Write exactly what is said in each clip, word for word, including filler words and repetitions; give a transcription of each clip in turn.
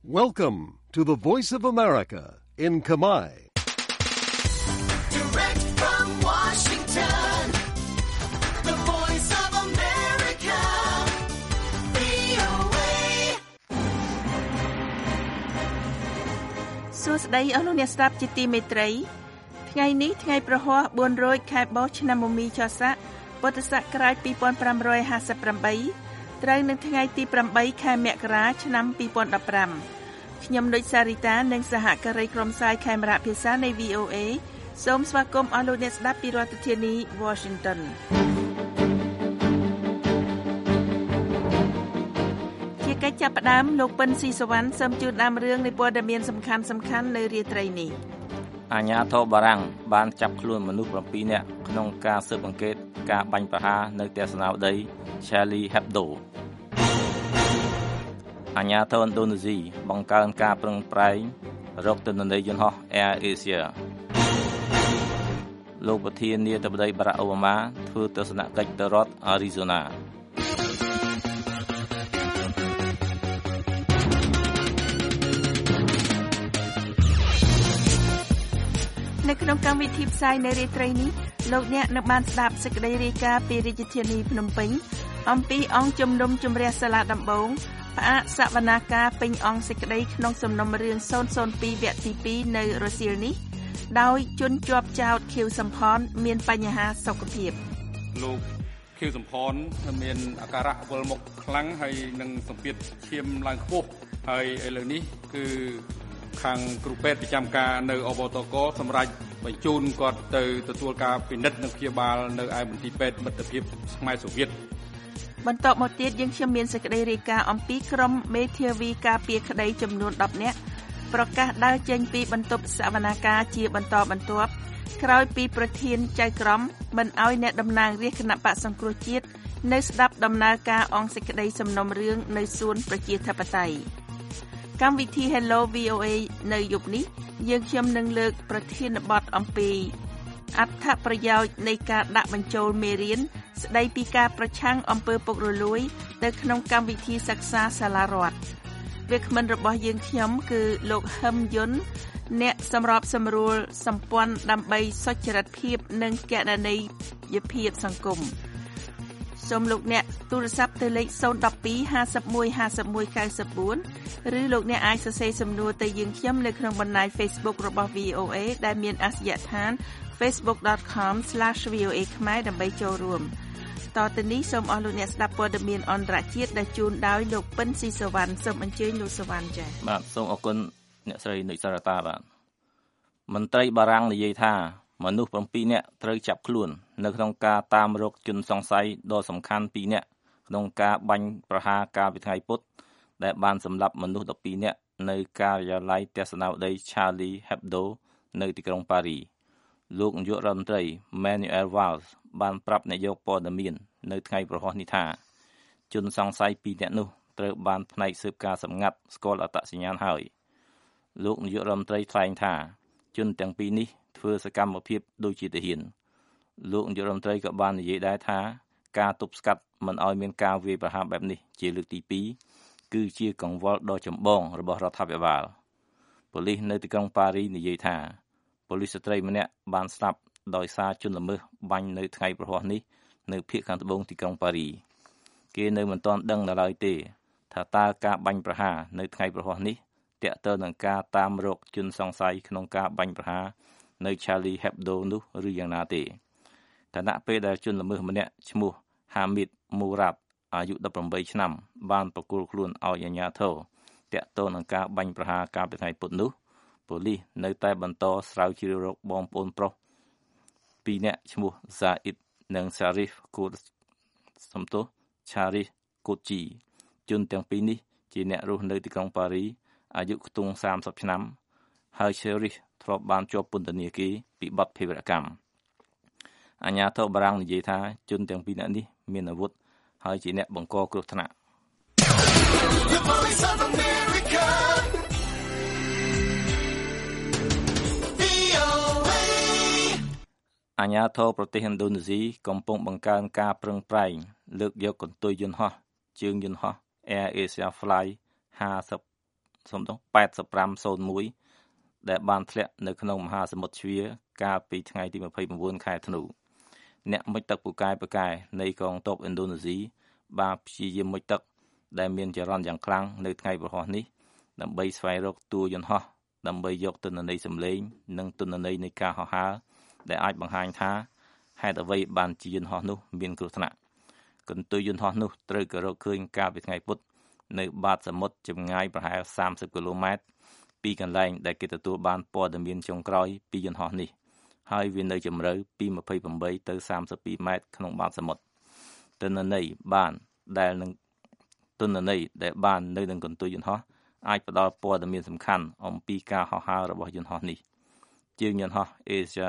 Welcome to the Voice of America in Khmer. Direct from Washington, the Voice of America, វី អូ เอ សួស្តីអស់លោកអ្នកស្ដាប់ជាទីមេត្រីថ្ងៃនេះថ្ងៃប្រហ័សបួនរោចខែបោះឆ្នាំមមីចស័កពុទ្ធសករាជពីរពាន់ប្រាំរយហាសិបប្រាំបីត្រូវនឹងថ្ងៃទីប្រាំបីខែមករាឆ្នាំពីរពាន់ដប់ប្រាំខ្ញុំនុចសារីតានិងសហការីក្រុមផ្សាយខេមរៈភាសានៃ វី អូ เอ សូមស្វាគមន៍អស់លោកអ្នកស្ដាប់ពីរដ្ឋធានី Washington ជាកិច្ចចាប់ផ្ដើមលោកពិនស៊ីសវណ្ណសូមជូនដើមរឿងនៃព័ត៌មានសំខាន់សំខាន់នៅរាត្រីនេះអាជ្ញាធរបារាំងបានចាប់ខ្លួនមនុស្សប្រាំពីរនាក់ក្នុងការស៊ើបអង្កេតការបាញ់ប្រហារនៅទស្សនាវដ្តី Charlie Hebdo អាជ្ញាធរឥណ្ឌូនេស៊ីបង្កើនការប្រឹងប្រែងរកទិន្នន័យយន្តហោះ Air Asia លោកប្រធានាធិបតីបារ៉ាក់អូបាម៉ាធ្វើទស្សនកិច្ចទៅរដ្ឋ Arizona នៅក្នុងកម្មវិធីផ្សាយនៅរាត្រីនេះលោកអ្នកនឹងបានស្ដាប់សេចក្តីរាយការណ៍ពីរាជធានីភ្នំពេញអំពីអង្គជំនុំជម្រះសាលាដំបងផ្អាកសវនាការពេញអង្គសេចក្តីក្នុងសំណុំរឿងศูนย์ศูนย์ពីរវគ្គទីពីរនៅរសៀលនេះដោយជនជាប់ចោទខៀវសំផនមានបញ្ហាសុខភាពលោកខៀវសំផនមានអាការៈវិលមុខខ្លាំងហើយនឹងសម្ពាធឈាមឡើងខ្ពស់ហើយឥឡូវនេះគឺខាងគ្រូពេទ្យប្រចាំការនៅអបតកសម្រាប់បញ្ជូនគាត់ទៅទទួលការពិនិត្យនិងព្យាបាលនៅឯមន្ទីរពេទ្យមិត្តភាពខ្មែរសូវៀតបន្តមកទៀតយើងខ្ញុំមានសេចក្តីរាយការណ៍អំពីក្រុមមេធាវីការពារក្តីចំនួនដប់នាក់ប្រកាសដើរចេញពីបន្ទប់សវនាការជាបន្តបន្ទាប់ក្រោយពីប្រធានចៅក្រមមិនអោយអ្នកតំណាងរាស្ត្រគណៈបក្សសង្គ្រោះជាតិនៅស្ដាប់ដំណើរការអង្គសេចក្តីសំណុំរឿងនៅសួនប្រជាធិបតេយ្យកម្មវិធី Hello វី អូ เอ នៅយប់នេះយើងខ្ញុំនឹងលើកប្រធានបទអំពីអត្ថប្រយោជន៍នៃការដាក់បញ្ចូលមេរៀនស្ដីពីការប្រឆាំងអំពើពុករលួយទៅក្នុងកម្មវិធីសិក្សាសាលារដ្ឋវាគ្មិនរបស់យើងខ្ញុំគឺលោកហឹមយុនអ្នកសម្របសម្រួលសម្ព័ន្ធដើម្បីសុចរិតភាពនិងកណន័យភាពសង្គមសូមលោកអ្នកទូរស័ព្ទទៅលេខศูนย์ หนึ่ง สอง ห้า หนึ่ง ห้า หนึ่ง เก้า สี่ឬលោកអ្នកអាចសរសេរសំណួរទៅយើងខ្ញុំនៅក្នុងបណ្ដាញ Facebook របស់ វី អូ เอ ដែលមានអាសយដ្ឋាន facebook dot com slash v o a ខ្មែរដើម្បីចូលរួមតទៅនេះសូមអស់លោកអ្នកស្ដាប់ព័ត៌មានអន្តរជាតិដែលជូនដោយលោកពិនស៊ីសវណ្ណសូមអញ្ជើញលោកសវណ្ណចា៎បាទសូមអរគុណអ្នកស្រីនិចសារតាបាទមន្ត្រីបារាំងនិយាយថាមនុស្សប្រាំពីរនាក់ត្រូវចាប់ខ្លួននៅក្នុងការតាមរកជនសង្ស័យដ៏សំខាន់ពីរនាក់ក្នុងការបាញ់ប្រហារកាលពីថ្ងៃពុធដែលបានសម្លាប់មនុស្សដប់ពីរនាក់នៅការិយាល័យទស្សនាវដ្តី Charlie Hebdo នៅទីក្រុងប៉ារីលោកនាយករដ្ឋមន្ត្រី Manuel Valls បានប្រាប់នាយកព័ត៌មាននៅថ្ងៃប្រហ័សនេះថាជនសង្ស័យពីរនាក់នោះត្រូវបានផ្នែកស៊ើបការសម្ងាត់ស្គាល់អត្តសញ្ញាណហើយលោកនាយករដ្ឋមន្ត្រីថ្លែងថាជនទាំងពីរនេះធ្វើសកម្មភាពដូចជាទាហានលោកនាយករដ្ឋមន្ត្រីក៏បាននិយាយដែរថាការទប់ស្កាត់មិនឲ្យមានការវាយប្រហារបែបនេះជាលើកទីពីរគឺជាកង្វល់ដ៏ចម្បងរបស់រដ្ឋាភិបាលប៉ូលីសនៅទីក្រុងប៉ារីនិយាយថាប៉ូលីសស្ត្រីម្នាក់បានស្លាប់ដោយសារជនល្មើសបាញ់នៅថ្ងៃប្រហ័សនេះនៅភូមិខាងត្បូងទីក្រុងប៉ារីគេនៅមិនទាន់ដឹងដល់ឡើយទេថាតើការបាញ់ប្រហារនៅថ្ងៃប្រហ័សនេះទាក់ទងនឹងការតាមរកជនសង្ស័យក្នុងការបាញ់ប្រហារនៅ Charlie Hebdo នោះឬយ៉ាងណាទេខណៈពេលដែលជនល្មើសម្នាក់ឈ្មោះ Hamid Murad អាយុដប់ប្រាំបីឆ្នាំបានប្រគល់ខ្លួនឲ្យអាជ្ញាធរទាក់ទងនឹងការបាញ់ប្រហារកាលពីថ្ងៃពុធនោះប៉ូលីសនៅតែបន្តស្រាវជ្រាវរកបងប្អូនប្រុសពីរនាក់ឈ្មោះ Zaid និង Sharif Kod សំទោស Sharif Kodji ជនទាំងពីរនេះជាអ្នករស់នៅទីក្រុងប៉ារីអាយុខ្ទង់សាមសិបឆ្នាំហើយ Sharif ធ្លាប់បានជាប់ពន្ធនាគារពីបទភេរវកម្មអាជ្ញាធរបារាំងនិយាយថាជនទាំងពីរនាក់នេះមានអាវុធហើយជាអ្នកបង្កគ្រោះថ្នាក់អាជ្ញាធរប្រទេសឥណ្ឌូនេស៊ីកំពុងបង្កើនការប្រឹងប្រែងលើកយកកន្ទុយយន្តហោះជើងយន្តហោះ Air Asia Flight ห้าสิบសំដៅแปดสิบห้า ศูนย์หนึ่งដែលបានធ្លាក់នៅក្នុងមហាសមុទ្រជ្វាកាលពីថ្ងៃទីยี่สิบเก้าខែធ្នូអ្នកមុជទឹកពូកែពូកែនៃកងទ័ពឥណ្ឌូនេស៊ីបានព្យាយាមមុជទឹកដែលមានចរន្តយ៉ាងខ្លាំងនៅថ្ងៃប្រហោះនេះដើម្បីស្វែងរកតួយន្តហោះដើម្បីយកទិន្នន័យសម្លេងនិងទិន្នន័យនៃការហោះហើរដែលអាចបង្ហាញថាហេតុអ្វីបានជាយន្តហោះនោះមានគ្រោះថ្នាក់កន្ទុយយន្តហោះនោះត្រូវក៏រកឃើញកាលពីថ្ងៃពុធនៅបាតសមុទ្រចម្ងាយប្រហែលសាមសិបគីឡូម៉ែត្រពីកន្លែងដែលគេទទួលបានព័ត៌មានចុងក្រោយពីយន្តហោះនេះហើយវានៅជម្រៅពីยี่สิบแปดទៅสามสิบสองម៉ែត្រក្នុងបាតសមុទ្រទិន្នន័យបានដែលនឹងទិន្នន័យដែលបាននៅនឹងកន្ទុយយន្តហោះអាចផ្ដល់ព័ត៌មានសំខាន់អំពីការហោះហើររបស់យន្តហោះនេះជាងយន្តហោះ Asia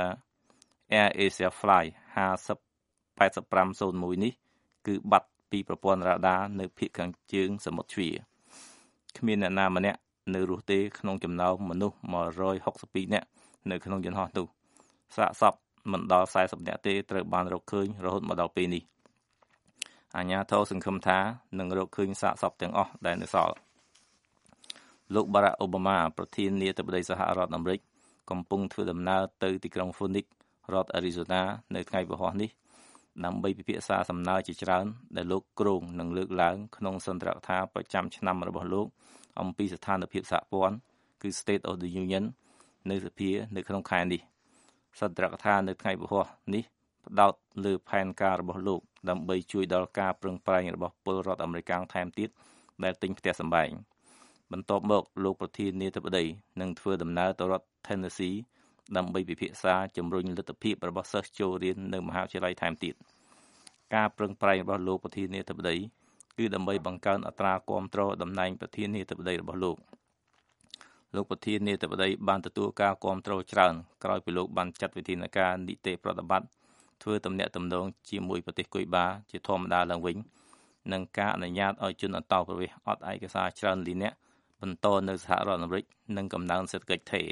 Air Asia Flyห้าสิบ แปดสิบห้า ศูนย์หนึ่งនេះគឺបាត់ពីប្រព័ន្ធរ៉ាដានៅភាគខាងជើងសមុទ្រជ្វាគ្មានអ្នកណាម្នាក់នៅរស់ទេក្នុងចំណោមមនុស្សmột trăm sáu mươi haiនាក់នៅក្នុងយន្តហោះនោះសាកសពមិនដល់สี่สิบនាក់ទេត្រូវបានរកឃើញរហូតមកដល់ពេលនេះអាជ្ញាធរសង្ឃឹមថានឹងរកឃើញសាកសពទាំងអស់ដែលនៅសល់លោក Barack Obama ប្រធានាធិបតីសហរដ្ឋអាមេរិកកំពុងធ្វើដំណើរទៅទីក្រុង Phoenix រដ្ឋ Arizona នៅថ្ងៃពហុនេះដើម្បីពិភាក្សាសំណើជាច្រើនដែលលោកគ្រោងនឹងលើកឡើងក្នុងសន្ទរកថាប្រចាំឆ្នាំរបស់លោកអំពីស្ថានភាពសហព័ន្ធគឺ State of the Union នៅសភានៅក្នុងខែនេះសន្ទរកថានៅថ្ងៃពហុនេះផ្ដោតលើផែនការរបស់លោកដើម្បីជួយដល់ការប្រឹងប្រែងរបស់ពលរដ្ឋអាមេរិកថែមទៀតដែលទិញផ្ទះសម្បែងបន្ទាប់មកលោកប្រធានាធិបតីនឹងធ្វើដំណើរទៅរដ្ឋ Tennessee ដើម្បីពិភាក្សាជំរុញលទ្ធភាពរបស់សិស្សចូលរៀននៅមហាវិទ្យាល័យថែមទៀតការប្រឹងប្រែងរបស់លោកប្រធានាធិបតីគឺដើម្បីបង្កើនអត្រាគាំទ្រតំណែងប្រធានាធិបតីរបស់លោកលោកប្រធានាធិបតីបានទទួលការគាំទ្រច្រើនក្រោយពីលោកបានចាត់វិធានការនីតិប្រតិបត្តិធ្វើទំនាក់ទំនងជាមួយប្រទេសគុយបាជាធម្មតាឡើងវិញនិងការអនុញ្ញាតឲ្យជនអន្តោប្រវេសន៍អត់ឯកសារច្រើនលាននាក់បន្តនៅសហរដ្ឋអាមេរិកនិងកំណើនសេដ្ឋកិច្ចថេរ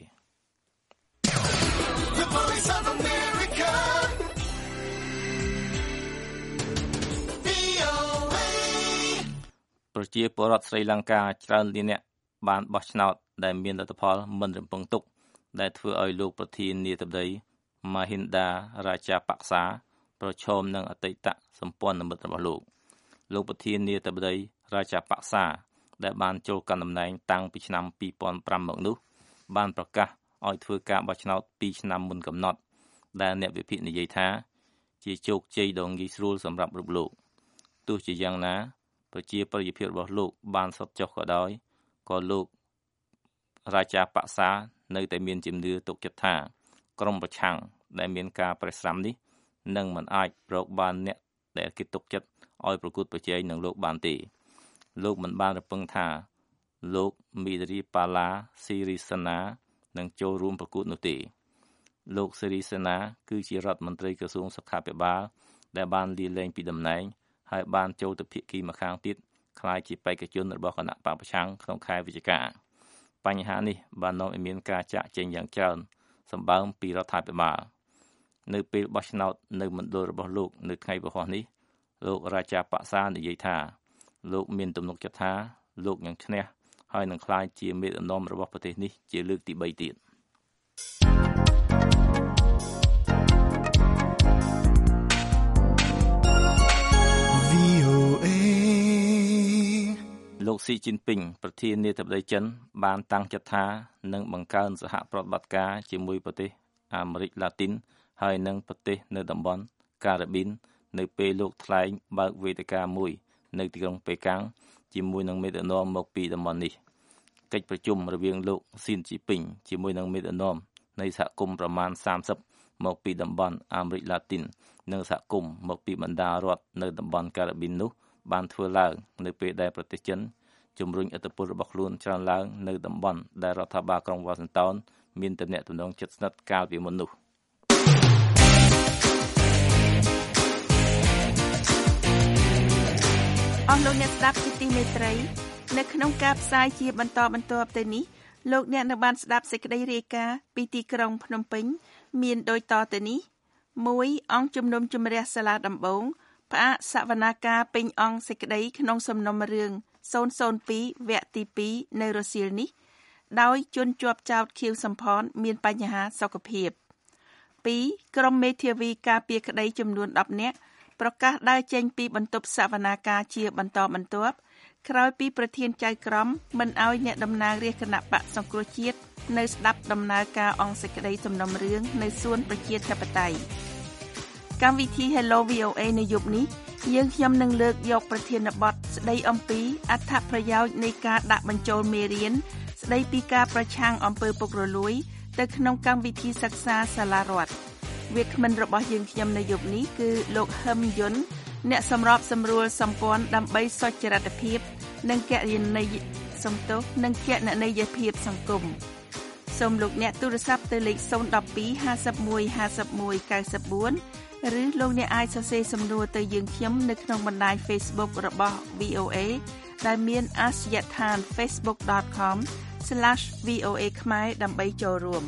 ប្រជាពលរដ្ឋស្រីលង្កាច្រើនលាននាក់បានបោះឆ្នោតដែលមានលទ្ធផលមិនរំពឹងទុកដែលធ្វើឲ្យលោកប្រធានាធិបតី Mahinda Rajapaksa ប្រឈមនឹងអតីតសម្ព័ន្ធមិត្តរបស់លោកលោកប្រធានាធិបតី Rajapaksa ដែលបានចូលកាន់តំណែងតាំងពីឆ្នាំពីរពាន់ប្រាំមកនោះបានប្រកាសឲ្យធ្វើការបោះឆ្នោតពីរឆ្នាំមុនកំណត់ដែលអ្នកវិភាគនិយាយថាជាជោគជ័យដ៏ងាយស្រួលសម្រាប់រូបលោកទោះជាយ៉ាងណាប្រជាប្រិយភាពរបស់លោកបានសុទ្ធចុះក៏ដោយក៏លោករាជាបក្សានៅតែមានជំនឿទុកចិត្តថាក្រុមប្រឆាំងដែលមានការប្រេះស្រាំនេះនឹងមិនអាចរកបានអ្នកដែលគេទុកចិត្តឲ្យប្រកួតប្រជែងនឹងលោកបានទេលោកមិនបានរំពឹងថាលោកមីរីប៉ាឡាស៊ីរីសាណានឹងចូលរួមប្រកួតនោះទេលោកស៊ីរីសាណាគឺជារដ្ឋមន្ត្រីក្រសួងសុខាភិបាលដែលបានលាលែងពីតំណែងហើយបានចូលទៅភាគីម្ខាងទៀតក្លាយជាបេក្ខជនរបស់គណៈបកប្រឆាំងក្នុងខែវិច្ឆិកាបញ្ហានេះបាននាំឲ្យមានការចាក់ចែងយ៉ាងច្រើនសម្បើមពីរដ្ឋាភិបាលនៅពេលបោះឆ្នោតនៅមណ្ឌលរបស់លោកនៅថ្ងៃពហុនេះលោករាជាបក្សានិយាយថាលោកមានទំនុកចិត្តថាលោកនឹងឈ្នះហើយនឹងក្លាយជាមេដឹកនាំរបស់ប្រទេសនេះជាលើកទីបីទៀតលោកស៊ីជីនពីងប្រធានាធិបតីចិនបានតាំងចិត្តថានឹងបង្កើនសហប្រតិបត្តិការជាមួយប្រទេសអាមេរិកឡាទីនហើយនិងប្រទេសនៅតំបន់ការ៉ាប៊ីននៅពេលលោកថ្លែងបើកវេទិកាមួយនៅទីក្រុងប៉េកាំងជាមួយនឹងមេដឹកនាំមកពីតំបន់នេះកិច្ចប្រជុំរវាងលោកស៊ីនជីពីងជាមួយនឹងមេដឹកនាំនៃសហគមន៍ប្រមាណសាមសិបមកពីតំបន់អាមេរិកឡាទីននិងសហគមន៍មកពីបណ្ដារដ្ឋនៅតំបន់ការ៉ាប៊ីននោះបានធ្វើឡើងនៅពេលដែលប្រទេសចិនជំរុញឥទ្ធិពលរបស់ខ្លួនច្រើនឡើងនៅតំបន់ដែលរដ្ឋាភិបាលក្រុងវ៉ាស៊ីនតោនមានទំនាក់ទំនងជិតស្និទ្ធកាលពីមុននោះអស់លោកអ្នកស្ដាប់ជាទីមេត្រីនៅក្នុងការផ្សាយជាបន្តបន្ទាប់ទៅនេះលោកអ្នកនឹងបានស្ដាប់សេចក្តីរាយការណ៍ពីទីក្រុងភ្នំពេញមានដូចតទៅនេះមួយអង្គជំនុំជម្រះសាលាដំបងផ្អាកសវនាការពេញអង្គសេចក្តីក្នុងសំណុំរឿងศูนย์ศูนย์ពីរវគ្គទីពីរនៅរសៀលនេះដោយជនជាប់ចោទខៀវសំផនមានបញ្ហាសុខភាពពីរក្រុមមេធាវីការពារក្តីចំនួនដប់នាក់ប្រកាសដើរចេញពីបន្ទប់សវនាការជាបន្តបន្ទាប់ក្រោយពីប្រធានចៅក្រមមិនអោយអ្នកតំណាងរាជគណៈបកសង្គ្រោះជាតិនៅស្ដាប់ដំណើរការអង្គសេចក្តីសំណុំរឿងនៅសួនប្រជាធិបតេយ្យកម្មវិធី Hello វី អូ เอ នៅយប់នេះយើងខ្ញុំនឹងលើកយកប្រធានបទស្ដីអំពីអត្ថប្រយោជន៍នៃការដាក់បញ្ចូលមេរៀនស្ដីពីការប្រឆាំងអំពើពុករលួយទៅក្នុងកម្មវិធីសិក្សាសាលារដ្ឋវាគ្មិនរបស់យើងខ្ញុំនៅយប់នេះគឺលោកហឹមយុនអ្នកសម្របសម្រួលសម្ព័ន្ធដើម្បីសុចរិតភាពនិងកណន័យសំទោសនិងកណន័យភាពសង្គមសូមលោកអ្នកទូរស័ព្ទទៅលេខศูนย์ một hai ห้าสิบเอ็ด ห้าสิบเอ็ด เก้าสิบสี่ឬលោកអ្នកអាចសរសេរសំណួរទៅយើងខ្ញុំនៅក្នុងបណ្ដាញ Facebook របស់ វី អូ เอ ដែលមានអាសយដ្ឋាន facebook dot com slash v o a ខ្មែរដើម្បីចូលរួម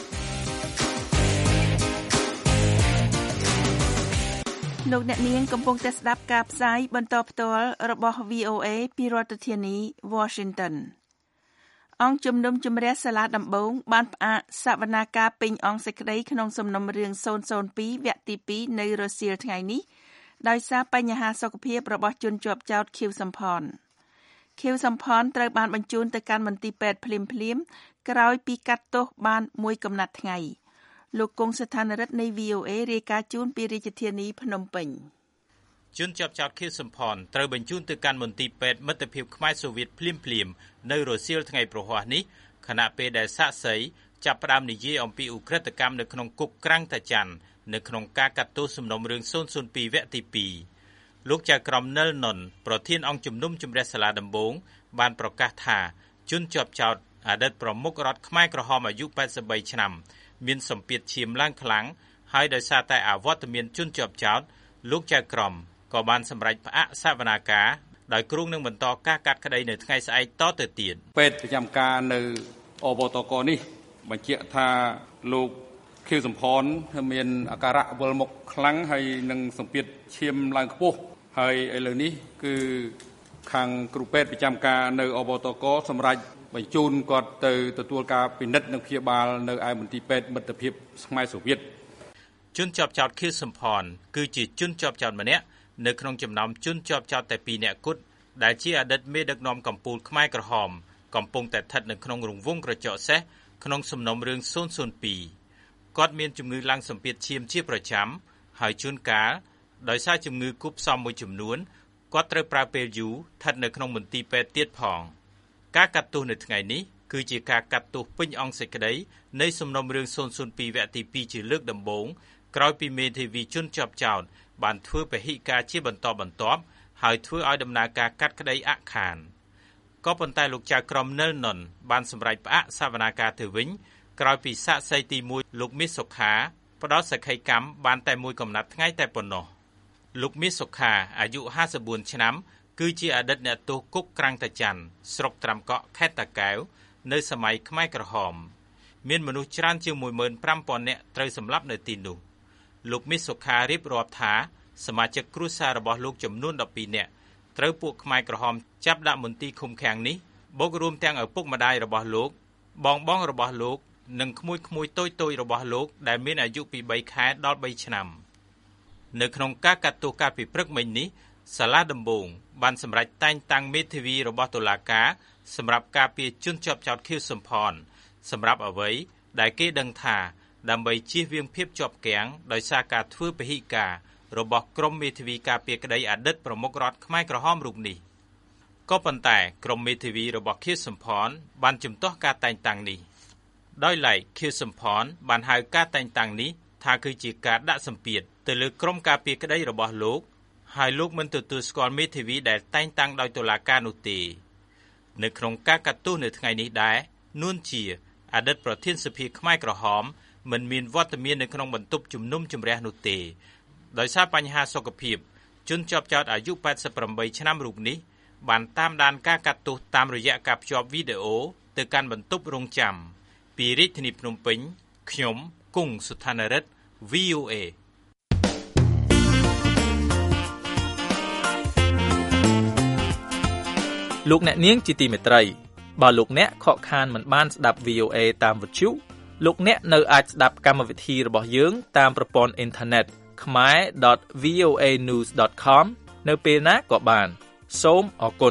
លោកអ្នកនាងកំពុងតែស្ដាប់ការផ្សាយបន្តផ្ទាល់របស់ វី អូ เอ ពីរដ្ឋធានី Washington អង្គជំនុំជម្រះសាលាដំបងបានផ្អាកសវនាការពេញអង្គសេចក្តីក្នុងសំណុំរឿងศูนย์ศูนย์ពីរវគ្គទីពីរនៅរសៀលថ្ងៃនេះដោយសារបញ្ហាសុខភាពរបស់ជនជាប់ចោទខៀវសំផនខៀវសំផនត្រូវបានបញ្ជូនទៅកាន់មន្ទីរពេទ្យភ្លាមៗក្រោយពីកាត់ទោសបានមួយកំណត់ថ្ងៃលោកគង់ស្ថានរិទ្ធនៃ វី អូ เอ រាយការណ៍ជូនពីរាជធានីភ្នំពេញជនជាប់ចោទខៀវសំផនត្រូវបញ្ជូនទៅកាន់មន្ទីរពេទ្យមិត្តភាពខ្មែរសូវៀតភ្លាមៗនៅរសៀលថ្ងៃប្រហ័សនេះខណៈពេលដែលសាក្សីចាប់ផ្ដើមនិយាយអំពីឧក្រិដ្ឋកម្មនៅក្នុងគុកក្រាំងតាច័ន្ទនៅក្នុងការកាត់ទោសសំណុំរឿងศูนย์ศูนย์ពីរវគ្គទីពីរលោកចៅក្រមនិលនុនប្រធានអង្គជំនុំជម្រះសាលាដំបងបានប្រកាសថាជនជាប់ចោទអតីតប្រមុខរដ្ឋខ្មែរក្រហមអាយុแปดสิบสามឆ្នាំមានសម្ពាធឈាមឡើងខ្លាំងហើយដោយសារតែអវត្តមានជនជាប់ចោទលោកចៅក្រមក៏បានសម្រេចផ្អាកសវនាការដោយគ្រោងនឹងបន្តការកាត់ក្តីនៅថ្ងៃស្អែកតទៅទៀតពេទ្យប្រចាំការនៅអបតកនេះបញ្ជាក់ថាលោកខៀវសំផនមានអាការៈវិលមុខខ្លាំងហើយនឹងសម្ពាធឈាមឡើងខ្ពស់ហើយឥឡូវនេះគឺខាងគ្រូពេទ្យប្រចាំការនៅអបតកសម្រាប់បញ្ជូនគាត់ទៅទទួលការពិនិត្យនិងព្យាបាលនៅឯមន្ទីរពេទ្យមិត្តភាពខ្មែរសូវៀតជនជាប់ចោទខៀវសំផនគឺជាជនជាប់ចោតម្នាក់នៅក្នុងចំណោមជនជាប់ចោទតែពីរនាក់គត់ដែលជាអតីតមេដឹកនាំកម្ពុជាខ្មែរក្រហមកំពុងតែស្ថិតនៅក្នុងរង្វង់ក្រចកសេះក្នុងសំណុំរឿងศูนย์ศูนย์ពីរគាត់មានជំងឺឡើងសម្ពាធឈាមជាប្រចាំហើយជួនកាលដោយសារជំងឺគូផ្សំមួយចំនួនគាត់ត្រូវប្រើពេលយូរស្ថិតនៅក្នុងមន្ទីរពេទ្យទៀតផងការកាត់ទោសនៅថ្ងៃនេះគឺជាការកាត់ទោសពេញអង្គសេចក្តីនៃសំណុំរឿងศูนย์ศูนย์ពីរវគ្គទីពីរជាលើកដំបូងក្រោយពីមេធាវីជនជាប់ចោទបានធ្វើពហិការជាបន្តបន្ទាប់ហើយធ្វើឲ្យដំណើរការកាត់ក្តីអខានក៏ប៉ុន្តែលោកចៅក្រមនិលនុនបានសម្រេចផ្អាកសវនាការទៅវិញក្រោយពីសាក្សីទីមួយលោកមាសសុខាផ្ដល់សក្ខីកម្មបានតែមួយកំណត់ថ្ងៃតែប៉ុណ្ណោះលោកមាសសុខាអាយុห้าสิบสี่ឆ្នាំគឺជាអតីតអ្នកទោសគុកក្រាំងតាច័ន្ទស្រុកត្រាំកក់ខេត្តតាកែវនៅសម័យខ្មែរក្រហមមានមនុស្សច្រើនជាងមួយម៉ឺនប្រាំពាន់នាក់ត្រូវសម្លាប់នៅទីនោះលោកមាសសុខារៀបរាប់ថាសមាជិកគ្រួសាររបស់លោកចំនួនដប់ពីរនាក់ត្រូវពួកខ្មែរក្រហមចាប់ដាក់មន្ទីរឃុំឃាំងនេះបូករួមទាំងឪពុកម្ដាយរបស់លោកបងបងរបស់លោកនិងក្មួយក្មួយតូចតូចរបស់លោកដែលមានអាយុពីបីខែដល់បីឆ្នាំនៅក្នុងការកាត់ទោសកាលពីព្រឹកមិញនេះសាលាដំបងបានសម្រេចតែងតាំងមេធាវីរបស់តុលាការសម្រាប់ការពារជនជាប់ចោទខៀវសំផនសម្រាប់អ្វីដែលគេដឹងថាដើម្បីជៀសវាងភាពជាប់គាំងដោយសារការធ្វើពហិការរបស់ក្រុមមេធាវីការពារក្តីអតីតប្រមុខរដ្ឋខ្មែរក្រហមរូបនេះក៏ប៉ុន្តែក្រុមមេធាវីរបស់ខៀវសំផនបានជំទាស់ការតែងតាំងនេះដោយឡែកខៀវសំផនបានហៅការតែងតាំងនេះថាគឺជាការដាក់សម្ពាធទៅលើក្រុមការពារក្តីរបស់លោកហើយលោកមិនទទួលស្គាល់មេធាវីដែលតែងតាំងដោយតុលាការនោះទេនៅក្នុងការកាត់ទោសនៅថ្ងៃនេះដែរនួនជាអតីតប្រធានសភាខ្មែរក្រហមមិនមានវត្តមាននៅក្នុងបន្ទប់ជំនុំជម្រះនោះទេដោយសារបញ្ហាសុខភាពជនជាប់ចោទអាយុแปดสิบแปดឆ្នាំរូបនេះបានតាមដានការកាត់ទោសតាមរយៈការភ្ជាប់វីដេអូទៅកាន់បន្ទប់រងចាំពីរាជធានីភ្នំពេញខ្ញុំគង់សុថានរិទ្ធ វី អូ เอលោកអ្នកនាងជាទីមេត្រីបើលោកអ្នកខកខានមិនបានស្ដាប់ វី អូ เอ តាមវិទ្យុលោកអ្នកនៅអាចស្ដាប់កម្មវិធីរបស់យើងតាមប្រព័ន្ធអ៊ីនធឺណិត khmer dot v o a news dot com នៅពេលណាក៏បានសូមអរគុណ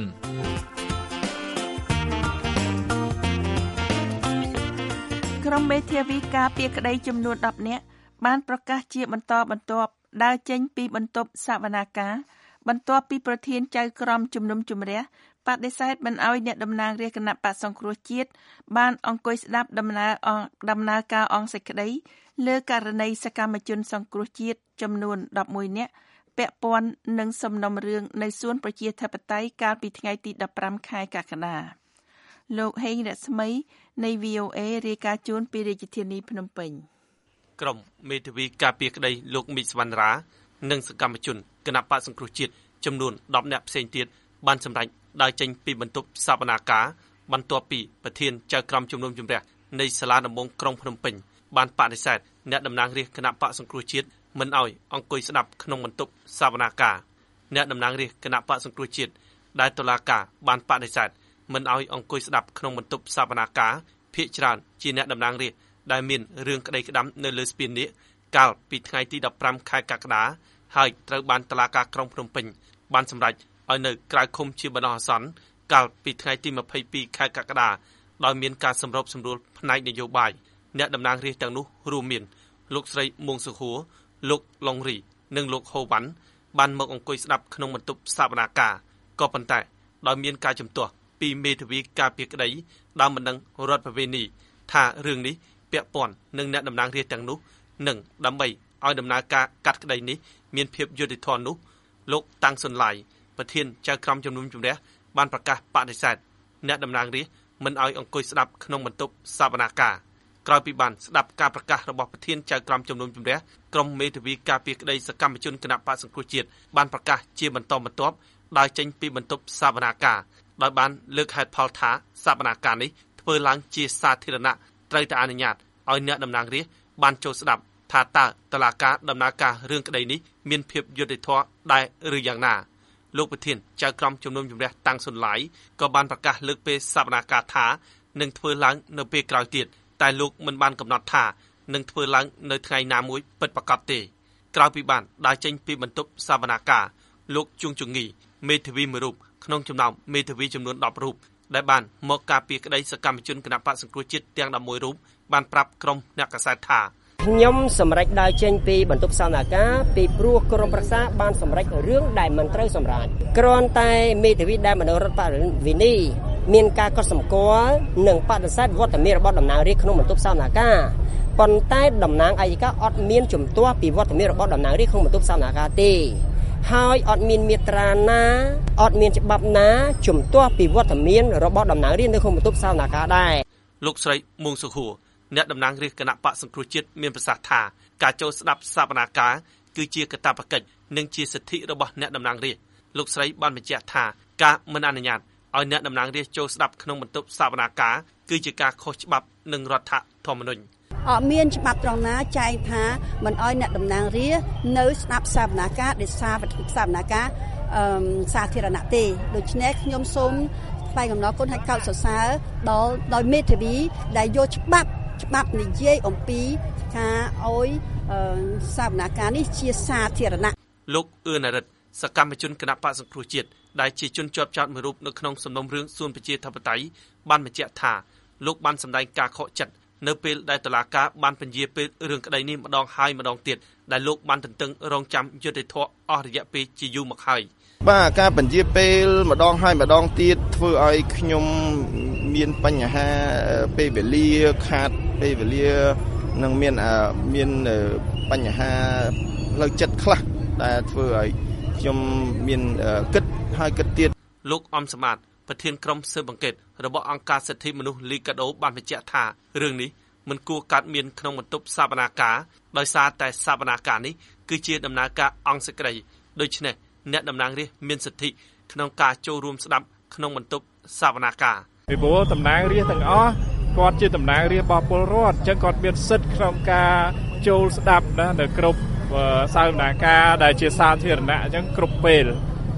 ក្រុមមេធាវីការពារក្តីចំនួនដប់នាក់បានប្រកាសជាបន្តបន្ទាប់ដើរចេញពីបន្ទប់សវនាការបន្ទាប់ពីប្រធានចៅក្រមជំនុំជម្រះបដិសេធមិនអោយអ្នកតំណាងរាជគណៈបក្សសង្គ្រោះជាតិបានអង្គុយស្ដាប់ដំណើរដំណើរការអង្គសេចក្តីលើករណីសកម្មជនសង្គ្រោះជាតិចំនួនដប់មួយនាក់ពាក់ព័ន្ធនឹងសំណុំរឿងនៅសួនប្រជាធិបតេយ្យកាលពីថ្ងៃទីដប់ប្រាំខែកក្កដាលោកហេងរស្មីនៃ វី អូ เอ រាយការណ៍ជូនពីរាជធានីភ្នំពេញក្រុមមេធាវីការពារក្តីលោកមីសវណ្ណរានិងសកម្មជនគណៈបក្សសង្គ្រោះជាតិចំនួនដប់នាក់ផ្សេងទៀតបានសម្រេចដើរចេញពីបន្ទប់សវនាការបន្ទាប់ពីប្រធានចៅក្រមជំនុំជម្រះនៃសាលាដំបងក្រុងភ្នំពេញបានបដិសេធអ្នកតំណាងរាស្ត្រគណៈបក្សសង្គ្រោះជាតិមិនអោយអង្គុយស្ដាប់ក្នុងបន្ទប់សវនាការអ្នកតំណាងរាស្ត្រគណៈបក្សសង្គ្រោះជាតិដែលតុលាការបានបដិសេធមិនអោយអង្គុយស្ដាប់ក្នុងបន្ទប់សវនាការភាគច្រើនជាអ្នកតំណាងរាស្ត្រដែលមានរឿងក្តីក្តាំនៅលើស្ពាននេះកាលពីថ្ងៃទីដប់ប្រាំខែកក្កដាហើយត្រូវបានតុលាការក្រុងភ្នំពេញបានសម្រេចឲ្យនៅក្រៅឃុំជាបណ្ដោះអាសន្នកាលពីថ្ងៃទីម្ភៃពីរខែកក្កដាដោយមានការសម្របសម្រួលផ្នែកនយោបាយអ្នកតំណាងរាស្ត្រទាំងនោះរួមមានលោកស្រីមួងសុខួរលោកឡុងរីនិងលោកហូវ៉ាន់បានមកអង្គុយស្ដាប់ក្នុងបន្ទប់សវនាការក៏ប៉ុន្តែដោយមានការជំទាស់ពីមេធាវីការពារក្តីដើមមិនដឹងរដ្ឋប្រវេណីថារឿងនេះពាក់ព័ន្ធនឹងអ្នកតំណាងរាស្ត្រទាំងនោះនិងដើម្បីឲ្យដំណើរការកាត់ក្តីនេះមានភាពយុត្តិធម៌នោះលោកតាំងសុនឡាយប្រធានចៅក្រមជំនុំជម្រះបានប្រកាសបដិសេធអ្នកតំណាងរាស្ត្រមិនឲ្យអង្គុយស្ដាប់ក្នុងបន្ទប់សវនាការក្រោយពីបានស្ដាប់ការប្រកាសរបស់ប្រធានចៅក្រមជំនុំជម្រះក្រុមមេធាវីការពារក្តីសកម្មជនគណៈបក្សសង្គ្រោះជាតិបានប្រកាសជាបន្តបន្ទាប់ដើរចេញពីបន្ទប់សវនាការដោយបានលើកហេតុផលថាសវនាការនេះធ្វើឡើងជាសាធារណៈត្រូវតែអនុញ្ញាតឲ្យអ្នកតំណាងរាស្ត្របានចូលស្ដាប់ថាតើតុលាការដំណើរការរឿងក្តីនេះមានភាពយុត្តិធម៌ដែរឬយ៉ាងណាលោកប្រធានចៅក្រមជំនុំជម្រះតាំងសុនឡាយក៏បានប្រកាសលើកពេលសវនាការថានឹងធ្វើឡើងនៅពេលក្រោយទៀតតែលោកមិនបានកំណត់ថានឹងធ្វើឡើងនៅថ្ងៃណាមួយពិតប្រាកដទេក្រោយពីបានដើរចេញពីបន្ទប់សវនាការលោកជួងជងីមេធាវីមួយរូបក្នុងចំណោមមេធាវីចំនួនដប់រូបដែលបានមកការពារក្តីសកម្មជនគណៈបក្សសង្គ្រោះជាតិទាំងដប់មួយរូបបានប្រាប់ក្រុមអ្នកកាសែតថាខ្ញុំសម្រេចដើរចេញពីបន្ទប់សវនាការពីព្រោះក្រុមប្រឹក្សាបានសម្រេចរឿងដែលមិនត្រូវសម្រេចគ្រាន់តែមេធាវីដែលមនោរដ្ឋបវិនីមានការកត់សម្គាល់និងបដិសេធវត្តមានរបស់តំណាងរាស្ត្រក្នុងបន្ទប់សវនាការប៉ុន្តែតំណាងអัยការអត់មានជំទាស់ពីវត្តមានរបស់តំណាងរាស្ត្រក្នុងបន្ទប់សវនាការទេហើយអត់មានមាត្រាណាអត់មានច្បាប់ណាជំទាស់ពីវត្តមានរបស់តំណាងរាស្ត្រនៅក្នុងបន្ទប់សវនាការដែរលោកស្រីមួងសុខួរអ្នកតំណាងរាស្ត្រគណៈបក្សសង្គ្រោះជាតិមានប្រសាសន៍ថាការចូលស្ដាប់សវនាការគឺជាកាតព្វកិច្ចនិងជាសិទ្ធិរបស់អ្នកតំណាងរាស្ត្រលោកស្រីបានបញ្ជាក់ថាការមិនអនុញ្ញាតឲ្យអ្នកតំណាងរាស្ត្រចូលស្ដាប់ក្នុងបន្ទប់សវនាការគឺជាការខុសច្បាប់និងរដ្ឋធម្មនុញ្ញអត់មានច្បាប់ត្រង់ណាចែងថាមិនឲ្យអ្នកតំណាងរាស្ត្រនៅស្ដាប់សវនាការដោយសារសវនាការអឺសាធារណៈទេដូច្នេះខ្ញុំសូមថ្លែងអំណរគុណឲ្យកោតសរសើរដល់ដោយមេធាវីដែលយកច្បាប់ច្បាប់និយាយអំពីការឲ្យសវនាការនេះជាសាធារណៈលោកអឿនរិទ្ធសកម្មជនគណៈបក្សសង្គ្រោះជាតិដែលជាជនជាប់ចោទមួយរូបនៅក្នុងសំណុំរឿងសួនប្រជាធិបតេយ្យបានបញ្ជាក់ថាលោកបានសម្ដែងការខកចិត្តនៅពេលដែលតុលាការបានពន្យាពេលរឿងក្តីនេះម្ដងហើយម្ដងទៀតដែលលោកបានទន្ទឹងរង់ចាំយុត្តិធម៌អស់រយៈពេលជាយូរមកហើយបាទការពន្យាពេលម្ដងហើយម្ដងទៀតធ្វើឲ្យខ្ញុំមានបញ្ហាពេលវេលាខាតពេលវេលានិងមានមានបញ្ហាផ្លូវចិត្តខ្លះដែលធ្វើឲ្យខ្ញុំមានគិតហើយគិតទៀតលោកអំសមាតប្រធានក្រុមស៊ើបអង្កេតរបស់អង្គការសិទ្ធិមនុស្សលីកាដូបានបញ្ជាក់ថារឿងនេះមិនគួរកើតមានក្នុងបន្ទប់សវនាការដោយសារតែសវនាការនេះគឺជាដំណើរការអង្គសេចក្តីដូច្នេះអ្នកតំណាងរាស្ត្រមានសិទ្ធិក្នុងការចូលរួមស្ដាប់ក្នុងបន្ទប់សវនាការពីព្រោះតំណាងរាស្ត្រទាំងអស់គាត់ជាតំណាងរាស្ត្ររបស់ពលរដ្ឋអញ្ចឹងគាត់មានសិទ្ធិក្នុងការចូលស្ដាប់ណានៅគ្រប់សវនាការដែលជាសាធារណៈអញ្ចឹងគ្រប់ពេល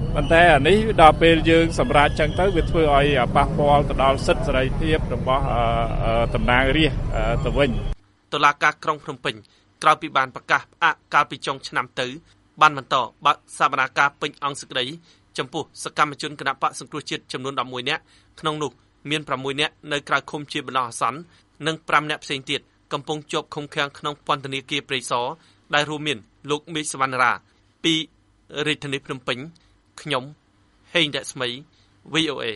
ប៉ុន្តែអានេះដល់ពេលយើងសម្រេចចឹងទៅវាធ្វើឲ្យប៉ះពាល់ទៅដល់សិទ្ធិសេរីភាពរបស់តំណាងរាស្ត្រទៅវិញតុលាការក្រុងភ្នំពេញក្រោយពីបានប្រកាសផ្អាកកាលពីចុងឆ្នាំទៅបានបន្តបើកសវនាការពេញអង្គសេចក្តីចំពោះសកម្មជនគណបកសង្គ្រោះជាតិចំនួនដប់មួយនាក់ក្នុងនោះមានប្រាំមួយនាក់នៅក្រៅឃុំជាបណ្ដោះអាសន្ននិងប្រាំនាក់ផ្សេងទៀតកំពុងជាប់ឃុំឃាំងក្នុងពន្ធនាគារព្រៃសរដែលរួមមានលោកមេឃសវណ្ណរាពីរាជធានីភ្នំពេញខ្ញុំហេងរស្មី វី អូ เอ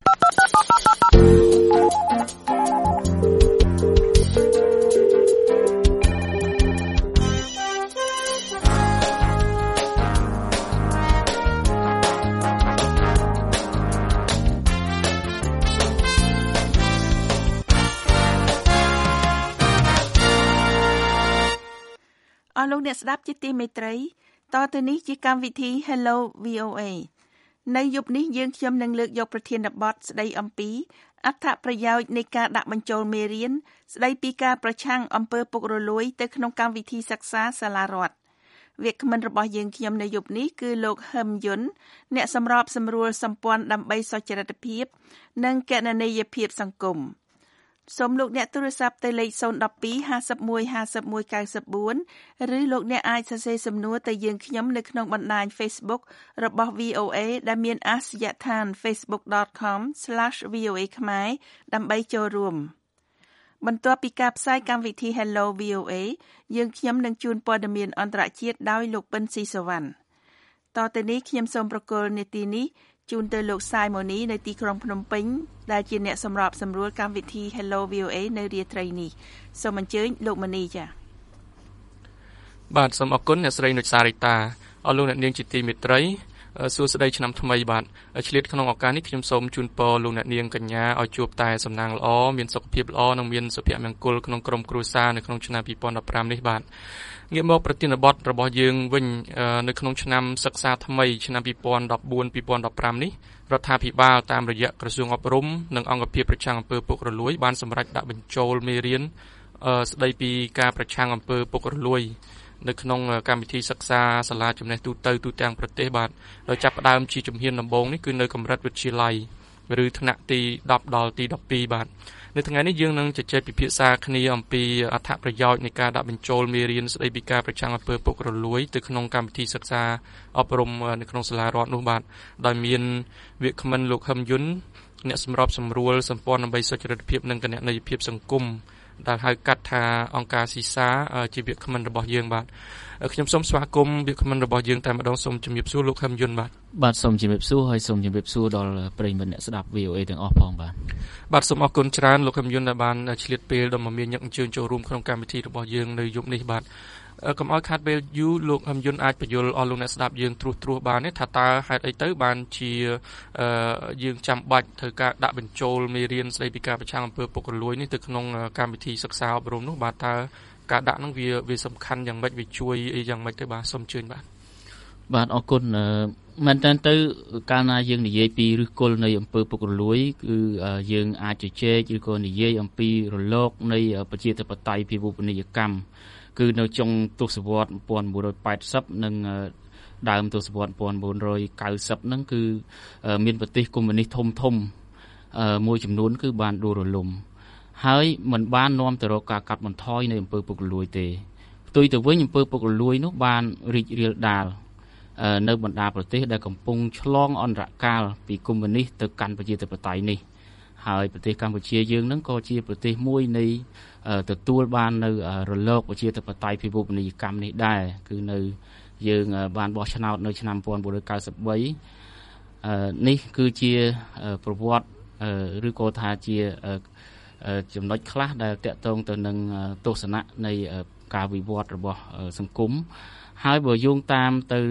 អស់លោកអ្នកស្ដាប់ជាទីមេត្រីតទៅនេះជាកម្មវិធី Hello វី អូ เอ នៅយប់នេះយើងខ្ញុំនឹងលើកយកប្រធានបទស្ដីអំពីអត្ថប្រយោជន៍នៃការដាក់បញ្ចូលមេរៀនស្ដីពីការប្រឆាំងអំពើពុករលួយទៅក្នុងកម្មវិធីសិក្សាសាលារដ្ឋវាគ្មិនរបស់យើងខ្ញុំនៅយប់នេះគឺលោកហឹមយុនអ្នកសម្របសម្រួលសម្ព័ន្ធដើម្បីសុចរិតភាពនិងគណនេយ្យភាពសង្គមសូមលោកអ្នកទូរស័ព្ទទៅលេខศูนย์ một hai ห้าสิบเอ็ด ห้าสิบเอ็ด เก้าสิบสี่ឬលោកអ្នកអាចសរសេរសំណួរទៅយើងខ្ញុំនៅក្នុងបណ្ដាញ Facebook របស់ វី អូ เอ ដែលមានអាសយដ្ឋាន facebook dot com slash v o a ខ្មែរដើម្បីចូលរួមបន្ទាប់ពីការផ្សាយកម្មវិធី Hello វី អូ เอ យើងខ្ញុំនឹងជូនព័ត៌មានអន្តរជាតិដោយលោកពិនស៊ីសវណ្ណតទៅនេះខ្ញុំសូមប្រកល់នាទីនេះជូនទៅលោកសាយម៉ូនីនៅទីក្រុងភ្នំពេញដែលជាអ្នកសម្របសម្រួលកម្មវិធី Hello វី អូ เอ នៅរាត្រីនេះសូមអញ្ជើញលោកម៉ូនីចា៎បាទសូមអរគុណអ្នកស្រីនុចសារិតាអរលោកអ្នកនាងជាទីមេត្រីសួស្តីឆ្នាំថ្មីបាទឆ្លៀតក្នុងឱកាសនេះខ្ញុំសូមជូនពរលោកអ្នកនាងកញ្ញាឲ្យជួបតែសំណាងល្អមានសុខភាពល្អនិងមានសុភមង្គលក្នុងក្រុមគ្រួសារនៅក្នុងឆ្នាំពីរពាន់ដប់ប្រាំនេះបាទងាកមកប្រធានបទរបស់យើងវិញនៅក្នុងឆ្នាំសិក្សាថ្មីឆ្នាំពីរពាន់ដប់បួន ពីរពាន់ដប់ប្រាំនេះរដ្ឋាភិបាលតាមរយៈក្រសួងអប់រំនិងអង្គភាពប្រឆាំងអំពើពុករលួយបានសម្រេចដាក់បញ្ចូលមេរៀនស្ដីពីការប្រឆាំងអំពើពុករលួយនៅក្នុងកម្មវិធីសិក្សាសាលាចំណេះទូទៅទូទាំងប្រទេសបាទដោយចាប់ផ្ដើមជាជំហានដំបូងនេះគឺនៅកម្រិតវិទ្យាល័យឬថ្នាក់ទីដប់ដល់ទីដប់ពីរបាទនៅថ្ងៃនេះយើងនឹងជជែកពិភាក្សាគ្នាអំពីអត្ថប្រយោជន៍នៃការដាក់បញ្ចូលមេរៀនស្ដីពីការប្រឆាំងអំពើពុករលួយទៅក្នុងកម្មវិធីសិក្សាអប់រំនៅក្នុងសាលារដ្ឋនោះបាទដោយមានវាគ្មិនលោកហឹមយុនអ្នកសម្របសម្រួលសម្ព័ន្ធដើម្បីសុចរិតភាពនិងគណនេយ្យភាពសង្គមដែលហៅកាត់ថាអង្គការស៊ីសាជាវាគ្មិនរបស់យើងបាទខ្ញុំសូមស្វាគមន៍វាគ្មិនរបស់យើងតែម្ដងសូមជំរាបសួរលោកហឹមយុនបាទបាទសូមជំរាបសួរហើយសូមជំរាបសួរដល់ប្រិយមិត្តអ្នកស្ដាប់ វី អូ เอ ទាំងអស់ផងបាទបាទសូមអរគុណច្រើនលោកហឹមយុនដែលបានឆ្លៀតពេលដ៏មមាញឹកអញ្ជើញចូលរួមក្នុងកម្មវិធីរបស់យើងនៅយប់នេះបាទកុំឲ្យខាតពេលយូរលោកហឹមយុនអាចបញ្យល់អស់លោកអ្នកស្ដាប់យើងត្រួសត្រាសបានទេថាតើហេតុអីទៅបានជាយើងចាំបាច់ត្រូវការដាក់បញ្ចូលមេរៀនស្ដីពីការប្រឆាំងអំពើពុករលួយនេះទៅក្នុងកម្មវិធីសិក្សាអប់រំនោះបាទតើការដាក់ហ្នឹងវាវាសំខាន់យ៉ាងម៉េចវាជួយអីយ៉ាងម៉េចទៅបាទសូមអញ្ជើញបាទបាទអរគុណមែនតើទៅកាលណាយើងនិយាយពីឫសគល់នៃអំពើពុករលួយគឺយើងអាចជជែកឬក៏និយាយអំពីរលកនៃប្រជាធិបតេយ្យពិភពនីយកម្មគឺនៅចុងទសវត្សរ៍một nghìn bốn trăm tám mươiនិងដើមទសវត្សរ៍một nghìn bốn trăm chín mươiហ្នឹងគឺមានប្រទេសកុម្មុយនីសធំធំមួយចំនួនគឺបានដួលរលំហើយมันបាននាំទៅរកការកាត់បន្ថយនៃអំពើពុករលួយទេផ្ទុយទៅវិញអំពើពុករលួយនោះបានរីករាលដាលនៅបណ្ដាប្រទេសដែលកំពុងឆ្លងអន្តរកាលពីកុម្មុយនីសទៅកាន់ប្រជាធិបតេយ្យនេះហើយប្រទេសកម្ពុជាយើងហ្នឹងក៏ជាប្រទេសមួយនៃទទួលបាននៅរលកប្រជាធិបតេយ្យពិភពនីយកម្មនេះដែរគឺនៅយើងបានបោះឆ្នោតនៅឆ្នាំmột nghìn bốn trăm chín mươi baនេះគឺជាប្រវត្តិឬក៏ថាជាចំណុចខ្លះដែលតាក់ទងទៅនឹងទស្សនៈនៃការវិវត្តរបស់សង្គមហើយបើយោងតាមទៅ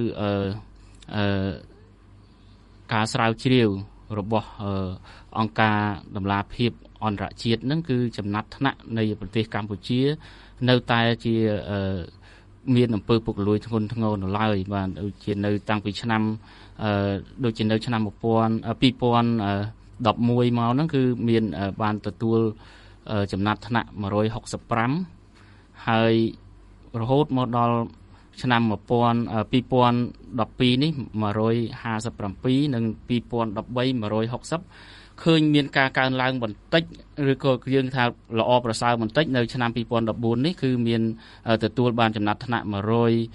ការស្រាវជ្រាវរបស់អង្គការតម្លាភាពអន្តរជាតិហ្នឹងគឺចំណាត់ថ្នាក់នៃប្រទេសកម្ពុជានៅតែជាមានអំពើពុករលួយធ្ងន់ធ្ងរនៅឡើយបាទដូចជានៅតាំងពីឆ្នាំដូចជានៅឆ្នាំmột nghìn hai trăm mười mộtមកហ្នឹងគឺមានបានទទួលចំណាត់ថ្នាក់một trăm sáu mươi lămហើយរហូតមកដល់ឆ្នាំmột nghìn hai trăm mười haiនេះmột trăm năm mươi bảyនិងhai nghìn mười ba một trămหกสิบឃើញមានការកើនឡើងបន្តិចឬក៏យើងថាល្អប្រសើរបន្តិចនៅឆ្នាំhai nghìn mười bốnនេះគឺមានទទួលបានចំណាត់ថ្នាក់một trăm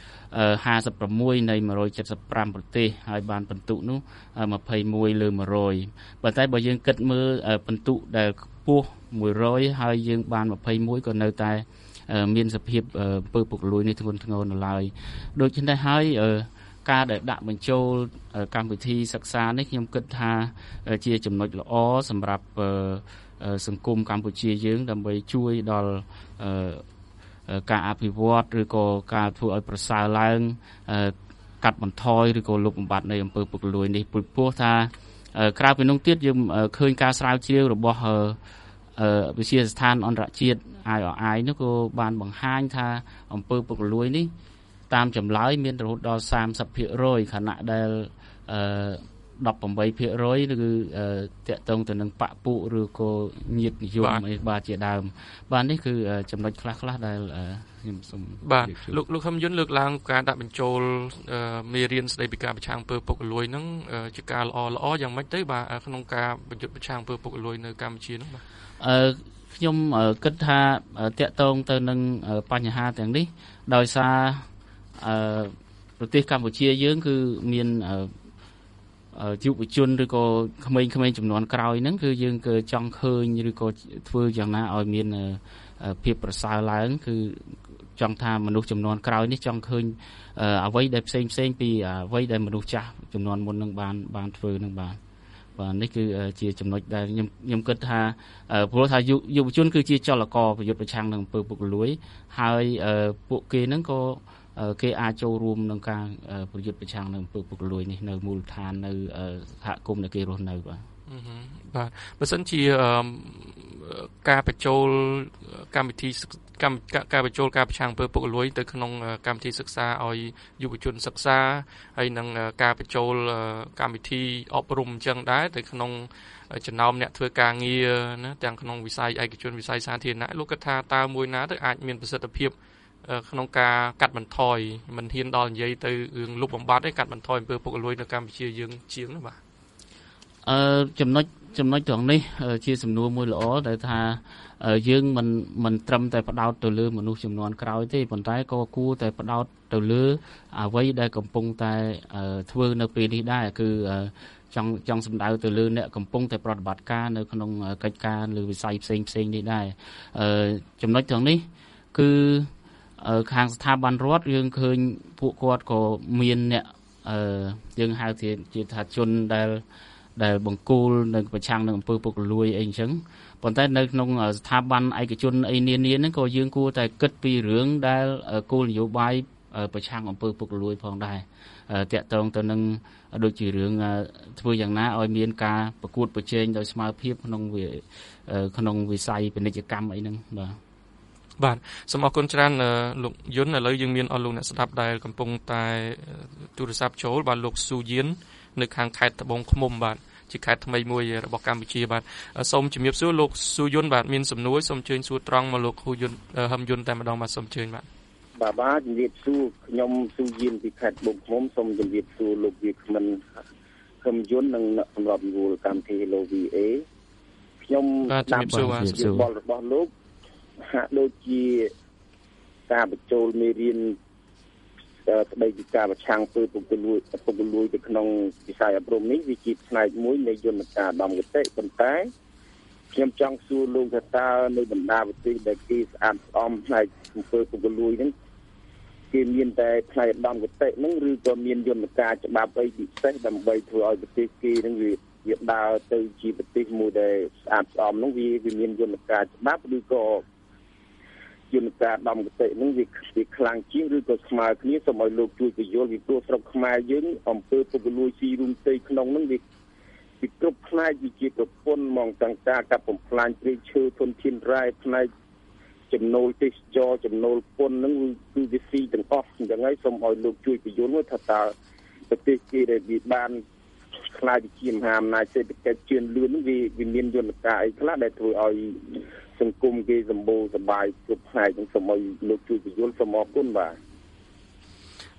hai mươi sáuនៃmột trăm bảy mươi lămប្រទេសហើយបានពិន្ទុនោះยี่สิบเอ็ดលើmột trămប៉ុន្តែបើយើងគិតមើលពិន្ទុដែលខ្ពស់một trămហើយយើងបានยี่สิบเอ็ดក៏នៅតែមានសភាពអំពើពុករលួយនេះធ្ងន់ធ្ងរនៅឡើយដូច្នេះហើយការដែលដាក់បញ្ចូលកម្មវិធីសិក្សានេះខ្ញុំគិតថាជាចំណុចល្អសម្រាប់សង្គមកម្ពុជាយើងដើម្បីជួយដល់ការអភិវឌ្ឍឬក៏ការធ្វើឲ្យប្រសើរឡើងកាត់បន្ថយឬក៏លុបបំបាត់នៃអំពើពុករលួយនេះព្រោះថាក្រៅពីនោះទៀតយើងឃើញការស្រាវជ្រាវរបស់វិទ្យាស្ថានអន្តរជាតិ I R I នោះក៏បានបង្ហាញថាអំពើពុករលួយនេះតាមចម្លើយមានរហូតដល់សាមសិបភាគរយ ខណៈដែលអឺដប់ប្រាំបីភាគរយ គឺតាក់ទងទៅនឹងបកពួកឬក៏ញាតិនិយមអីបាទជាដើមបាទនេះគឺចំណុចខ្លះៗដែលខ្ញុំសូមបាទលោកលោកខំយុនលើកឡើងការដាក់បញ្ចូលមេរៀនស្ដីពីការប្រឆាំងអំពើពុករលួយហ្នឹងជាការល្អល្អយ៉ាងម៉េចទៅបាទក្នុងការបញ្យុទ្ធប្រឆាំងអំពើពុករលួយនៅកម្ពុជាហ្នឹងបាទអឺខ្ញុំគិតថាតាក់ទងទៅនឹងបញ្ហាទាំងនេះដោយសារអឺប្រទេសកម្ពុជាយើងគឺមានយុវជនឬក៏ក្មេងៗចំនួនក្រោយហ្នឹងគឺយើងក៏ចង់ឃើញឬក៏ធ្វើយ៉ាងណាឲ្យមានភាពប្រសើរឡើងគឺចង់ថាមនុស្សចំនួនក្រោយនេះចង់ឃើញអ្វីដែលផ្សេងផ្សេងពីអ្វីដែលមនុស្សចាស់ចំនួនមុននឹងបានបានធ្វើនឹងបានបាទនេះគឺជាចំណុចដែលខ្ញុំខ្ញុំគិតថាព្រោះថាយុវជនគឺជាចលករប្រយុទ្ធប្រឆាំងនឹងអំពើពុករលួយហើយពួកគេហ្នឹងក៏គេអាចចូលរួមក្នុងការប្រយុទ្ធប្រឆាំងនឹងអំពើពុករលួយនេះនៅមូលដ្ឋាននៅសហគមន៍ដែលគេរស់នៅបាទបាទបើសិនជាការបញ្ចូលកម្មវិធីកម្មការបញ្ចូលការប្រឆាំងអំពើពុករលួយទៅក្នុងកម្មវិធីសិក្សាឲ្យយុវជនសិក្សាហើយនឹងការបញ្ចូលកម្មវិធីអប់រំអញ្ចឹងដែរទៅក្នុងចំណោមអ្នកធ្វើការងារណាទាំងក្នុងវិស័យឯកជនវិស័យសាធារណៈលោកគិតថាតើមួយណាទៅអាចមានប្រសិទ្ធភាពក្នុងការកាត់បន្ថយមិនហ៊ានដល់និយាយទៅរឿងលុបបំបាត់ទេកាត់បន្ថយអំពើពុករលួយនៅកម្ពុជាយើងជាងណាបាទអឺចំណុចចំណុចត្រង់នេះជាសំណួរមួយល្អដែលថាយើងមិនមិនត្រឹមតែផ្ដោតទៅលើមនុស្សចំនួនក្រោយទេប៉ុន្តែក៏គួរតែផ្ដោតទៅលើអ្វីដែលកំពុងតែធ្វើនៅពេលនេះដែរគឺចង់ចង់សម្ដៅទៅលើអ្នកកំពុងតែប្រតិបត្តិការនៅក្នុងកិច្ចការលើវិស័យផ្សេងផ្សេងនេះដែរចំណុចត្រង់នេះគឺខាងស្ថាប័នរដ្ឋយើងឃើញពួកគាត់ក៏មានអ្នកយើងហៅជាថាជនដែលដែលបង្គោលនៅប្រឆាំងនឹងអំពើពុករលួយអីអញ្ចឹងប៉ុន្តែនៅក្នុងស្ថាប័នឯកជនអីនានាហ្នឹងក៏យើងគួរតែគិតពីរឿងដែលគោលនយោបាយប្រឆាំងអំពើពុករលួយផងដែរតាក់ទងទៅនឹងដូចជារឿងធ្វើយ៉ាងណាឲ្យមានការប្រកួតប្រជែងដោយស្មើភាពក្នុងក្នុងវិស័យពាណិជ្ជកម្មអីហ្នឹងបាទបាទសូមអរគុណច្រើនលោកយុនឥឡូវយើងមានអស់លោកអ្នកស្ដាប់ដែលកំពុងតែទូរស័ព្ទចូលបាទលោកស៊ូយៀននៅខាងខេត្តត្បូងឃ្មុំបាទជាខេត្តថ្មីមួយរបស់កម្ពុជាបាទសូមជំរាបសួរលោកស៊ូយនបាទមានសំណួរសូមអញ្ជើញសួរត្រង់មកលោកហ៊ូយុនហឹមយុនតែម្ដងបាទសូមអញ្ជើញបាទបាទបាទជំរាបសួរខ្ញុំស៊ូយៀនពីខេត្តត្បូងឃ្មុំសូមជម្រាបសួរលោកវាគ្មិនហឹមយុននិងសម្រាប់យល់កម្មវិធី Hello វី เอ ខ្ញុំតាមយោបល់របស់លោកហាក់ដូចជាការបញ្ចូលមេរៀនស្ដីពីការប្រឆាំងអំពើពុករលួយពុករលួយទៅក្នុងវិស័យអប់រំនេះវាជាផ្នែកមួយនៃយន្តការដំគតិប៉ុន្តែខ្ញុំចង់សួរលោកថាតើនៅបណ្ដាប្រទេសដែលគេស្អាតស្អំផ្នែកអំពើពុករលួយហ្នឹងគេមានតែផ្នែកដំគតិហ្នឹងឬក៏មានយន្តការច្បាប់អីពិសេសដើម្បីធ្វើឲ្យប្រទេសគេហ្នឹងវាវាដើរទៅជាប្រទេសមួយដែលស្អាតស្អំហ្នឹងវាវាមានយន្តការច្បាប់ឬក៏យន្តការដំគតិនឹងវាវាខ្លាំងជាងឬក៏ស្មើគ្នាសូមឲ្យលោកជួយពន្យល់ពីព្រោះស្រុកខ្មែរយើងអំពើពុករលួយស៊ីរួមផ្ទៃក្នុងនឹងវាពីគ្រប់ផ្នែកវាជាប្រពន្ធហ្មងទាំងការកាប់បំផ្លាញព្រៃឈើធនធានរ៉ែផ្នែកចំណូលទេសចរចំណូលពន្ធនឹងគឺវាស៊ីទាំងអស់អញ្ចឹងហើយសូមឲ្យលោកជួយពន្យល់មើលថាតើប្រទេសគេដែលវាបានខ្លាយជាមហាអំណាចសេដ្ឋកិច្ចជឿនលឿននឹងវាវាមានយន្តការអីខ្លះដែលធ្វើឲ្យសង្គមគេសម្បូរសប្បាយគ្រប់ផ្នែកនឹងសូមឲ្យលោកជួយពន្យល់សូមអរគុណបាទ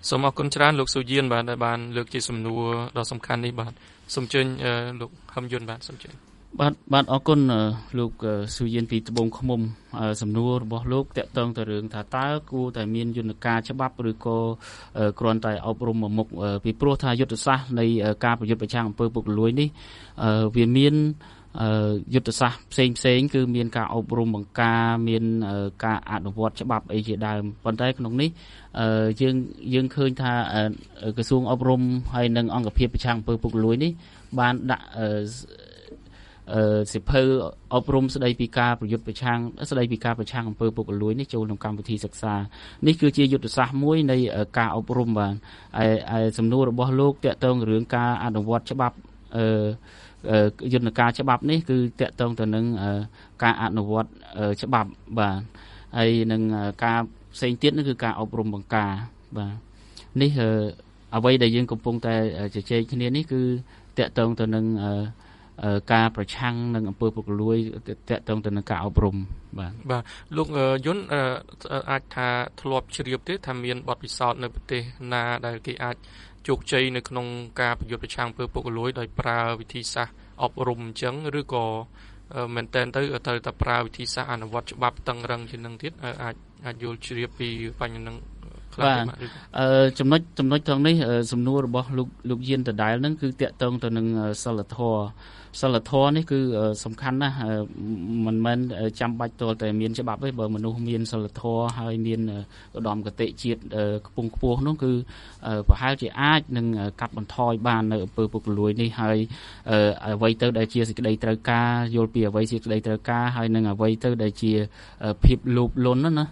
សូមអរគុណច្រើនលោកស៊ូយៀនបាទដែលបានលើកជាសំណួរដ៏សំខាន់នេះបាទសូមអញ្ជើញលោកហឹមយុនបាទសូមអញ្ជើញបាទបាទអរគុណលោកស៊ូយៀនពីត្បូងឃ្មុំសំណួររបស់លោកតាក់ទងទៅរឿងថាតើគួរតែមានយន្តការច្បាប់ឬក៏គ្រាន់តែអប់រំមុខពីព្រោះថាយុទ្ធសាស្ត្រនៃការប្រយុទ្ធប្រឆាំងអំពើពុករលួយនេះវាមានយុទ្ធសាស្ត្រផ្សេងផ្សេងគឺមានការអប់រំបង្ការមានការអនុវត្តច្បាប់អីជាដើមប៉ុន្តែក្នុងនេះយើងយើងឃើញថាក្រសួងអប់រំហើយនិងអង្គភាពប្រឆាំងអំពើពុករលួយនេះបានដាក់អឺសិភៅអប់រំស្ដីពីការប្រយុទ្ធប្រឆាំងស្ដីពីការប្រឆាំងអំពើពុករលួយនេះចូលក្នុងកម្មវិធីសិក្សានេះគឺជាយុទ្ធសាស្ត្រមួយនៃការអប់រំបាទហើយសំណួររបស់លោកតាក់ទងរឿងការអនុវត្តច្បាប់អឺយន្តការច្បាប់នេះគឺតាក់ទងទៅនឹងការអនុវត្តច្បាប់បាទហើយនឹងការផ្សេងទៀតនោះគឺការអប់រំបង្ការបាទនេះអ្វីដែលយើងកំពុងតែជជែកគ្នានេះគឺតាក់ទងទៅនឹងការប្រឆាំងនឹងអំពើពុករលួយតាក់ទងទៅនឹងការអប់រំបាទបាទលោកយុនអាចថាធ្លាប់ជ្រាបទេថាមានបទពិសោធន៍នៅប្រទេសណាដែលគេអាចជោគជ័យនៅក្នុងការប្រយុទ្ធប្រឆាំងអំពើពុករលួយដោយប្រើវិធីសាស្ត្រអប់រំអញ្ចឹងឬក៏មែនតើទៅត្រូវតែប្រើវិធីសាស្ត្រអនុវត្តច្បាប់តឹងរឹងជាងនឹងទៀតអាចអាចយល់ជ្រាបពីបញ្ហានឹងខ្លះបាទអឺចំណុចចំណុចត្រង់នេះសំណួររបស់លោកលោកយានដដែលហ្នឹងគឺតាក់ទងទៅនឹងសិលធម៌សិលធម៌នេះគឺសំខាន់ណាស់មិនមែនចាំបាច់តតែមានច្បាប់ទេបើមនុស្សមានសិលធម៌ហើយមានឧត្តមគតិជាតិខ្ពង់ខ្ពស់នោះគឺប្រហែលជាអាចនឹងកាត់បន្ថយបាននៅអំពើពុករលួយនេះហើយអ្វីទៅដែលជាសេចក្តីត្រូវការយល់ពីអ្វីជាសេចក្តីត្រូវការហើយនឹងអ្វីទៅដែលជាភាពលោភលន់ណា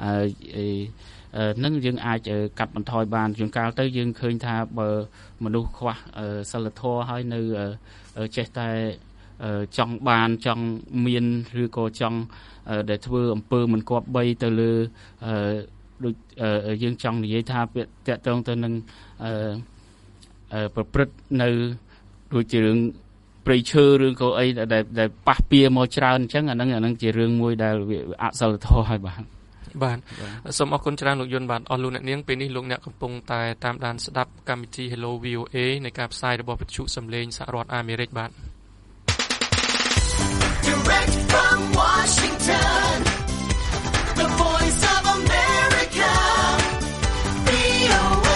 នឹងយើងអាចកាត់បន្ថយបានជួនកាលទៅយើងឃើញថាបើមនុស្សខ្វះសិលធម៌ហើយនៅចេះតែចង់បានចង់មានឬក៏ចង់ដែលធ្វើអំពើមិនគប្បីទៅលើដូចយើងចង់និយាយថាតាក់ទងទៅនឹងប្រព្រឹត្តនៅដូចជារឿងព្រៃឈើឬក៏អីដែលប៉ះពៀមកច្រើនអញ្ចឹងអាហ្នឹងអាហ្នឹងជារឿងមួយដែលវាអសិលធម៌ហើយបាទបាទសូមអរគុណច្រើនលោកយុនបាទអស់លោកអ្នកនាងពេលនេះលោកអ្នកកំពុងតែតាមដានស្ដាប់កម្មវិធី Hello វី អូ เอ នៃការផ្សាយរបស់វិទ្យុសំឡេងសហរដ្ឋអាមេរិកបាទ Direct from Washington The Voice of America វី អូ เอ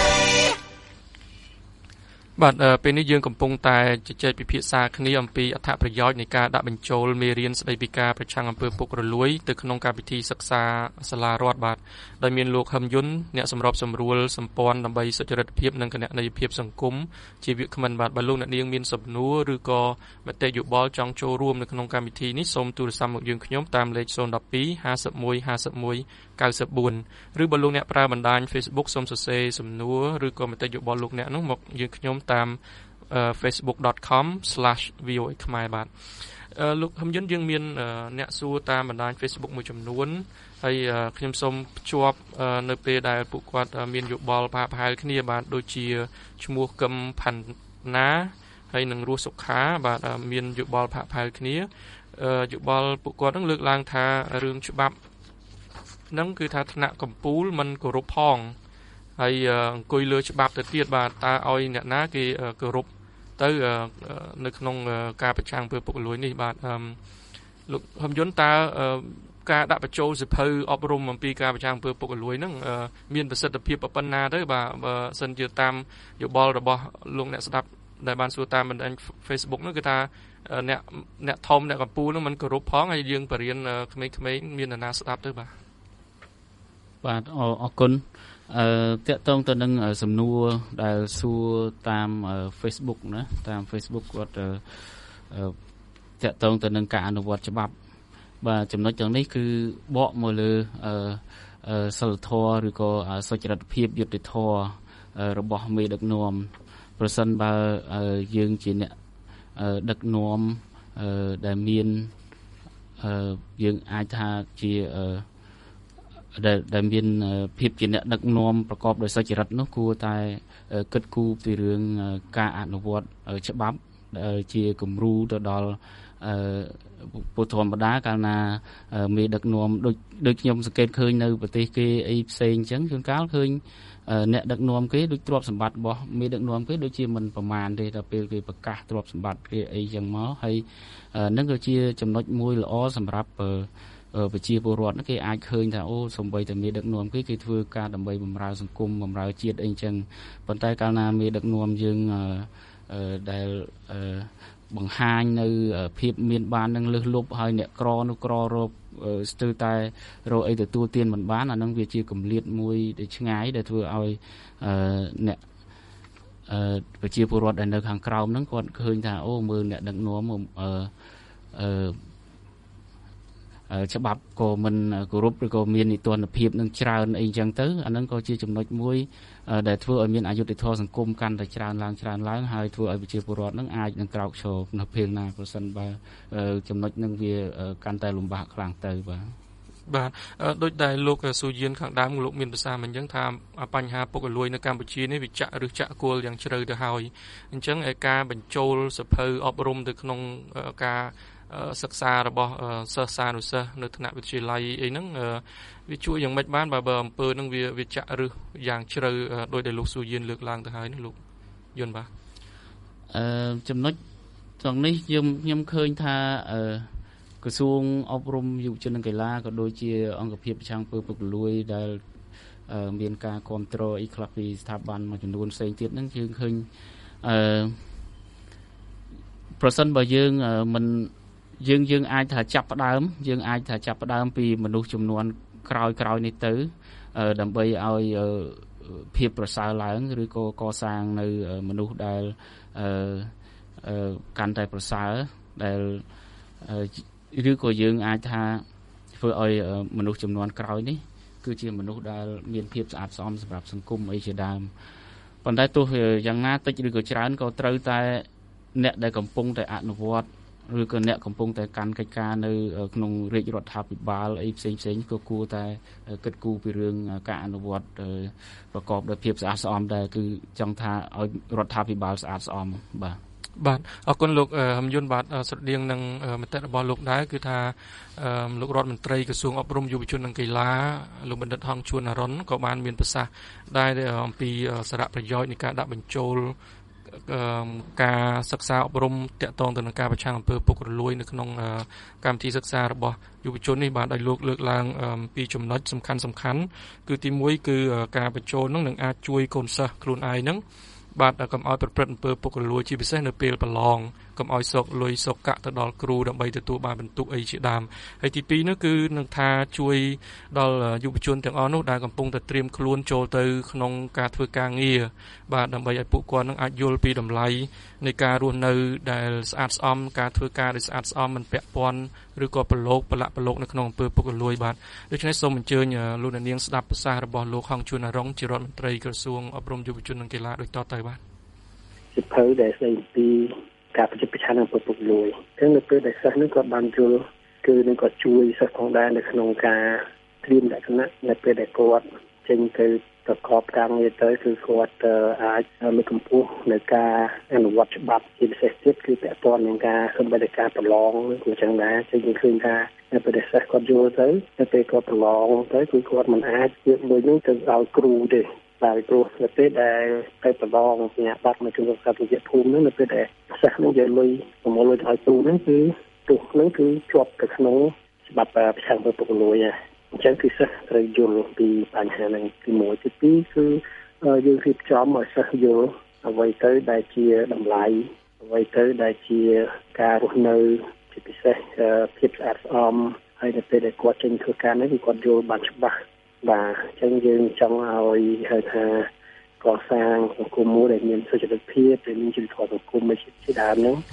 បាទពេលនេះយើងកំពុងតែជជែកពិភាក្សាគ្នាអំពីអត្ថប្រយោជន៍នៃការដាក់បញ្ចូលមេរៀនស្តីពីការប្រឆាំងអំពើពុករលួយទៅក្នុងកម្មវិធីសិក្សាសាលារដ្ឋបាទដោយមានលោកហឹមយុនអ្នកសម្របសម្រួលសម្ព័ន្ធដើម្បីសុចរិតភាពនិងគណនេយ្យភាពសង្គមជាវាគ្មិនបាទបើលោកអ្នកនាងមានសំណួរឬក៏មតិយោបល់ចង់ចូលរួមនៅក្នុងកម្មវិធីនេះសូមទូរស័ព្ទមកយើងខ្ញុំតាមលេខศูนย์ หนึ่ง สอง ห้า หนึ่ง ห้า หนึ่ง หนึ่ง เก้า สี่ ឬបើលោកអ្នកប្រើបណ្ដាញ Facebook សូមសរសេរសំណួរឬក៏មតិយោបល់លោកអ្នកនោះមកយើងខ្ញុំតាម facebook dot com slash v o a ខ្មែរបាទលោកហឹមយុនយើងមានអ្នកសួរតាមបណ្ដាញ Facebook មួយចំនួនហើយខ្ញុំសូមភ្ជាប់នៅពេលដែលពួកគាត់មានយោបល់ប្រហែលគ្នាបាទដូចជាឈ្មោះកឹមផាន់ណាហើយនឹងរស់សុខាបាទមានយោបល់ប្រហែលគ្នាយោបល់ពួកគាត់នឹងលើកឡើងថារឿងច្បាប់ហ្នឹងគឺថាថ្នាក់កម្ពុជាមិនគោរពផងហើយអង្គុយលើច្បាប់ទៅទៀតបាទតើឲ្យអ្នកណាគេគោរពទៅនៅក្នុងការប្រឆាំងអំពើពុករលួយនេះបាទលោកហឹមយុនតើការដាក់បញ្ចូលសិភៅអប់រំអំពីការប្រឆាំងអំពើពុករលួយហ្នឹងមានប្រសិទ្ធភាពប៉ុណ្ណាទៅបាទបើសិនជាតាមយោបល់របស់លោកអ្នកស្ដាប់ដែលបានសួរតាមបណ្ដាញ Facebook នោះគឺថាអ្នកអ្នកធំអ្នកកម្ពុជានោះមិនគោរពផងហើយយើងបរៀនក្មេងៗមានអ្នកណាស្ដាប់ទៅបាទបាទអរគុណអឺតាក់ទងទៅនឹងសំណួរដែលសួរតាម Facebook ណាតាម Facebook គាត់តាក់ទងទៅនឹងការអនុវត្តច្បាប់បាទចំណុចទាំងនេះគឺបកមកលើអឺសិលធម៌ឬក៏សុចរិតភាពយុត្តិធម៌របស់មេដឹកនាំប្រសិនបើយើងជាអ្នកដឹកនាំដែលមានយើងអាចថាជាដែលដែលមានភាពជាអ្នកដឹកនាំប្រកបដោយសុចរិតនោះគួរតែគិតគូរពីរឿងការអនុវត្តច្បាប់ដែលជាគំរូទៅដល់ពុទ្ធធម្មតាកាលណាមេដឹកនាំដូចដូចខ្ញុំសង្កេតឃើញនៅប្រទេសគេអីផ្សេងអញ្ចឹងជួនកាលឃើញអ្នកដឹកនាំគេដូចទ្រព្យសម្បត្តិរបស់មេដឹកនាំគេដូចជាមិនប្រមាណទេដល់ពេលគេប្រកាសទ្រព្យសម្បត្តិគេអីចឹងមកហើយនឹងក៏ជាចំណុចមួយល្អសម្រាប់ប្រជាពលរដ្ឋគេអាចឃើញថាអូសំបីតែមេដឹកនាំគេគេធ្វើការដើម្បីបម្រើសង្គមបម្រើជាតិអីចឹងប៉ុន្តែកាលណាមេដឹកនាំយើងដែលបង្ហាញនៅភាពមានបាននឹងលើសលប់ហើយអ្នកក្រនោះក្ររកស្ទើរតែរកអីទទួលទានមិនបានអានឹងវាជាគម្លាតមួយដែលឆ្ងាយដែលធ្វើឲ្យអ្នកប្រជាពលរដ្ឋដែលនៅខាងក្រោមហ្នឹងគាត់ឃើញថាអូមើលអ្នកដឹកនាំអឺអឺច្បាប់ក៏មិនគោរពឬក៏មាននីតិរដ្ឋភាពនឹងច្រើនអីចឹងទៅអាហ្នឹងក៏ជាចំណុចមួយដែលធ្វើឲ្យមានអយុត្តិធម៌សង្គមកាន់តែច្រើនឡើងច្រើនឡើងហើយធ្វើឲ្យប្រជាពលរដ្ឋនឹងអាចនឹងក្រោកឈរនៅពេលណាប្រសិនបើចំណុចនឹងវាកាន់តែលំបាកខ្លាំងទៅបាទបាទដូចដែលលោកស៊ូយៀនខាងដើមលោកមានប្រសាសន៍មិញអញ្ចឹងថាបញ្ហាពុករលួយនៅកម្ពុជានេះវាចាក់ឬចាក់គល់យ៉ាងជ្រៅទៅហើយអញ្ចឹងឯការបញ្ចូលសភៅអប់រំទៅក្នុងការសិក្សារបស់សិស្សសានុសិស្សនៅថ្នាក់វិទ្យាល័យអីហ្នឹងវាជួយយ៉ាងម៉េចបានបើបើអំពើហ្នឹងវាវាចាក់ឫសយ៉ាងជ្រៅដោយដែលលោកស៊ូយៀនលើកឡើងទៅហើយនោះលោកយន្តបាទអឺចំណុចត្រង់នេះខ្ញុំខ្ញុំឃើញថាអឺក្រសួងអប់រំយុវជននិងកីឡាក៏ដូចជាអង្គភាពប្រឆាំងអំពើពុករលួយដែលមានការគ្រប់គ្រងអីខ្លះពីស្ថាប័នមួយចំនួនផ្សេងទៀតហ្នឹងយើងឃើញអឺប្រសិនបើយើងមិនយើងយើងអាចថាចាប់ផ្ដើមយើងអាចថាចាប់ផ្ដើមពីមនុស្សចំនួនក្រោយក្រោយនេះទៅដើម្បីឲ្យភាពប្រសើរឡើងឬក៏កសាងនៅមនុស្សដែលកាន់តែប្រសើរដែលឬក៏យើងអាចថាធ្វើឲ្យមនុស្សចំនួនក្រោយនេះគឺជាមនុស្សដែលមានភាពស្អាតស្អំសម្រាប់សង្គមអីជាដើមប៉ុន្តែទោះយ៉ាងណាតិចឬក៏ច្រើនក៏ត្រូវតែអ្នកដែលកំពុងតែអនុវត្តឬក៏អ្នកកំពុងតែកាន់កិច្ចការនៅក្នុងរាជរដ្ឋាភិបាលអីផ្សេងផ្សេងក៏គួរតែគិតគូរពីរឿងការអនុវត្តប្រកបដោយភាពស្អាតស្អំដែរគឺចង់ថាឲ្យរដ្ឋាភិបាលស្អាតស្អំបាទបាទអរគុណលោកហំយុនបាទស្រដៀងនឹងមតិរបស់លោកដែរគឺថាលោករដ្ឋមន្ត្រីក្រសួងអប់រំយុវជននិងកីឡាលោកបណ្ឌិតហងជួនអរុនក៏បានមានប្រសាសន៍ដែរអំពីសារៈប្រយោជន៍នៃការដាក់បញ្ចូលការសិក្សាអប់រំទាក់ទងទៅនឹងការប្រឆាំងអំពើពុករលួយនៅក្នុងកម្មវិធីសិក្សារបស់យុវជននេះបានឲ្យលោកលើកឡើងពីចំណុចសំខាន់សំខាន់គឺទីមួយគឺការបញ្ចូលនឹងនឹងអាចជួយកូនសិស្សខ្លួនឯងហ្នឹងបាទកុំឲ្យប្រព្រឹត្តអំពើពុករលួយជាពិសេសនៅពេលប្រឡងកុំឲ្យសោកលុយសោកកាក់ទៅដល់គ្រូដើម្បីទទួលបានបន្ទុកអីជាដើមហើយទីពីរនោះគឺនឹងថាជួយដល់យុវជនទាំងអស់នោះដែលកំពុងតែត្រៀមខ្លួនចូលទៅក្នុងការធ្វើការងារបាទដើម្បីឲ្យពួកគាត់នឹងអាចយល់ពីតម្លៃនៃការរស់នៅដែលស្អាតស្អំការធ្វើការដែលស្អាតស្អំមិនពាក់ព័ន្ធឬក៏ប្រឡូកប្រឡាក់ប្រឡូកនៅក្នុងអំពើពុករលួយបាទដូច្នេះសូមអញ្ជើញលោកអ្នកនាងស្ដាប់ប្រសាសន៍របស់លោកហងជួនអរុងជារដ្ឋមន្ត្រីក្រសួងអប់រំយុវជននិងកីឡាដូចតទៅបាទសិភៅដែលស្ដីពីការប្រតិបត្តិនឹងពុករលួយអញ្ចឹងនៅពេលដែលសិស្សនឹងគាត់បានយល់គឺនឹងគាត់ជួយសិស្សផងដែរនៅក្នុងការត្រៀមលក្ខណៈនៅពេលដែលគាត់ចេញទៅប្រកបការងារទៅគឺគាត់អាចលើកកម្ពស់នៅការអនុវត្តច្បាប់ជាពិសេសទៀតគឺពាក់ព័ន្ធនឹងការសម្បត្តិការប្រឡងគឺអញ្ចឹងដែរចឹងយើងឃើញថានៅពេលដែលសិស្សគាត់យល់ទៅនៅពេលគាត់ប្រឡងទៅគឺគាត់មិនអាចយកលុយនោះទៅឲ្យគ្រូទេបាទព្រោះនៅពេលដែលទៅប្រឡងសញ្ញាបត្រនៅក្នុងសាធារណភូមិនោះនៅពេលដែលសិស្សនឹងយកលុយប្រមូលលុយឲ្យគ្រូនោះគឺទោះនឹងគឺជាប់ទៅក្នុងច្បាប់ប្រឆាំងពុករលួយអញ្ចឹងគឺសិស្សត្រូវយល់ពីបញ្ហាហ្នឹងទីមួយទីពីរគឺយើងរៀបចំឲ្យសិស្សយល់អ្វីទៅដែលជាតម្លៃអ្វីទៅដែលជាការរស់នៅជាពិសេសភាពស្អាតស្អំហើយនៅពេលដែលគាត់ចេញធ្វើការនេះគឺគាត់យល់បានច្បាស់បាទអញ្ចឹងយើងចង់ឲ្យហៅថាកសាងសង្គមមួយដែលមានសុចរិតភាពដែលមានជីវធម៌សង្គមមួយជាដើមហ្នឹង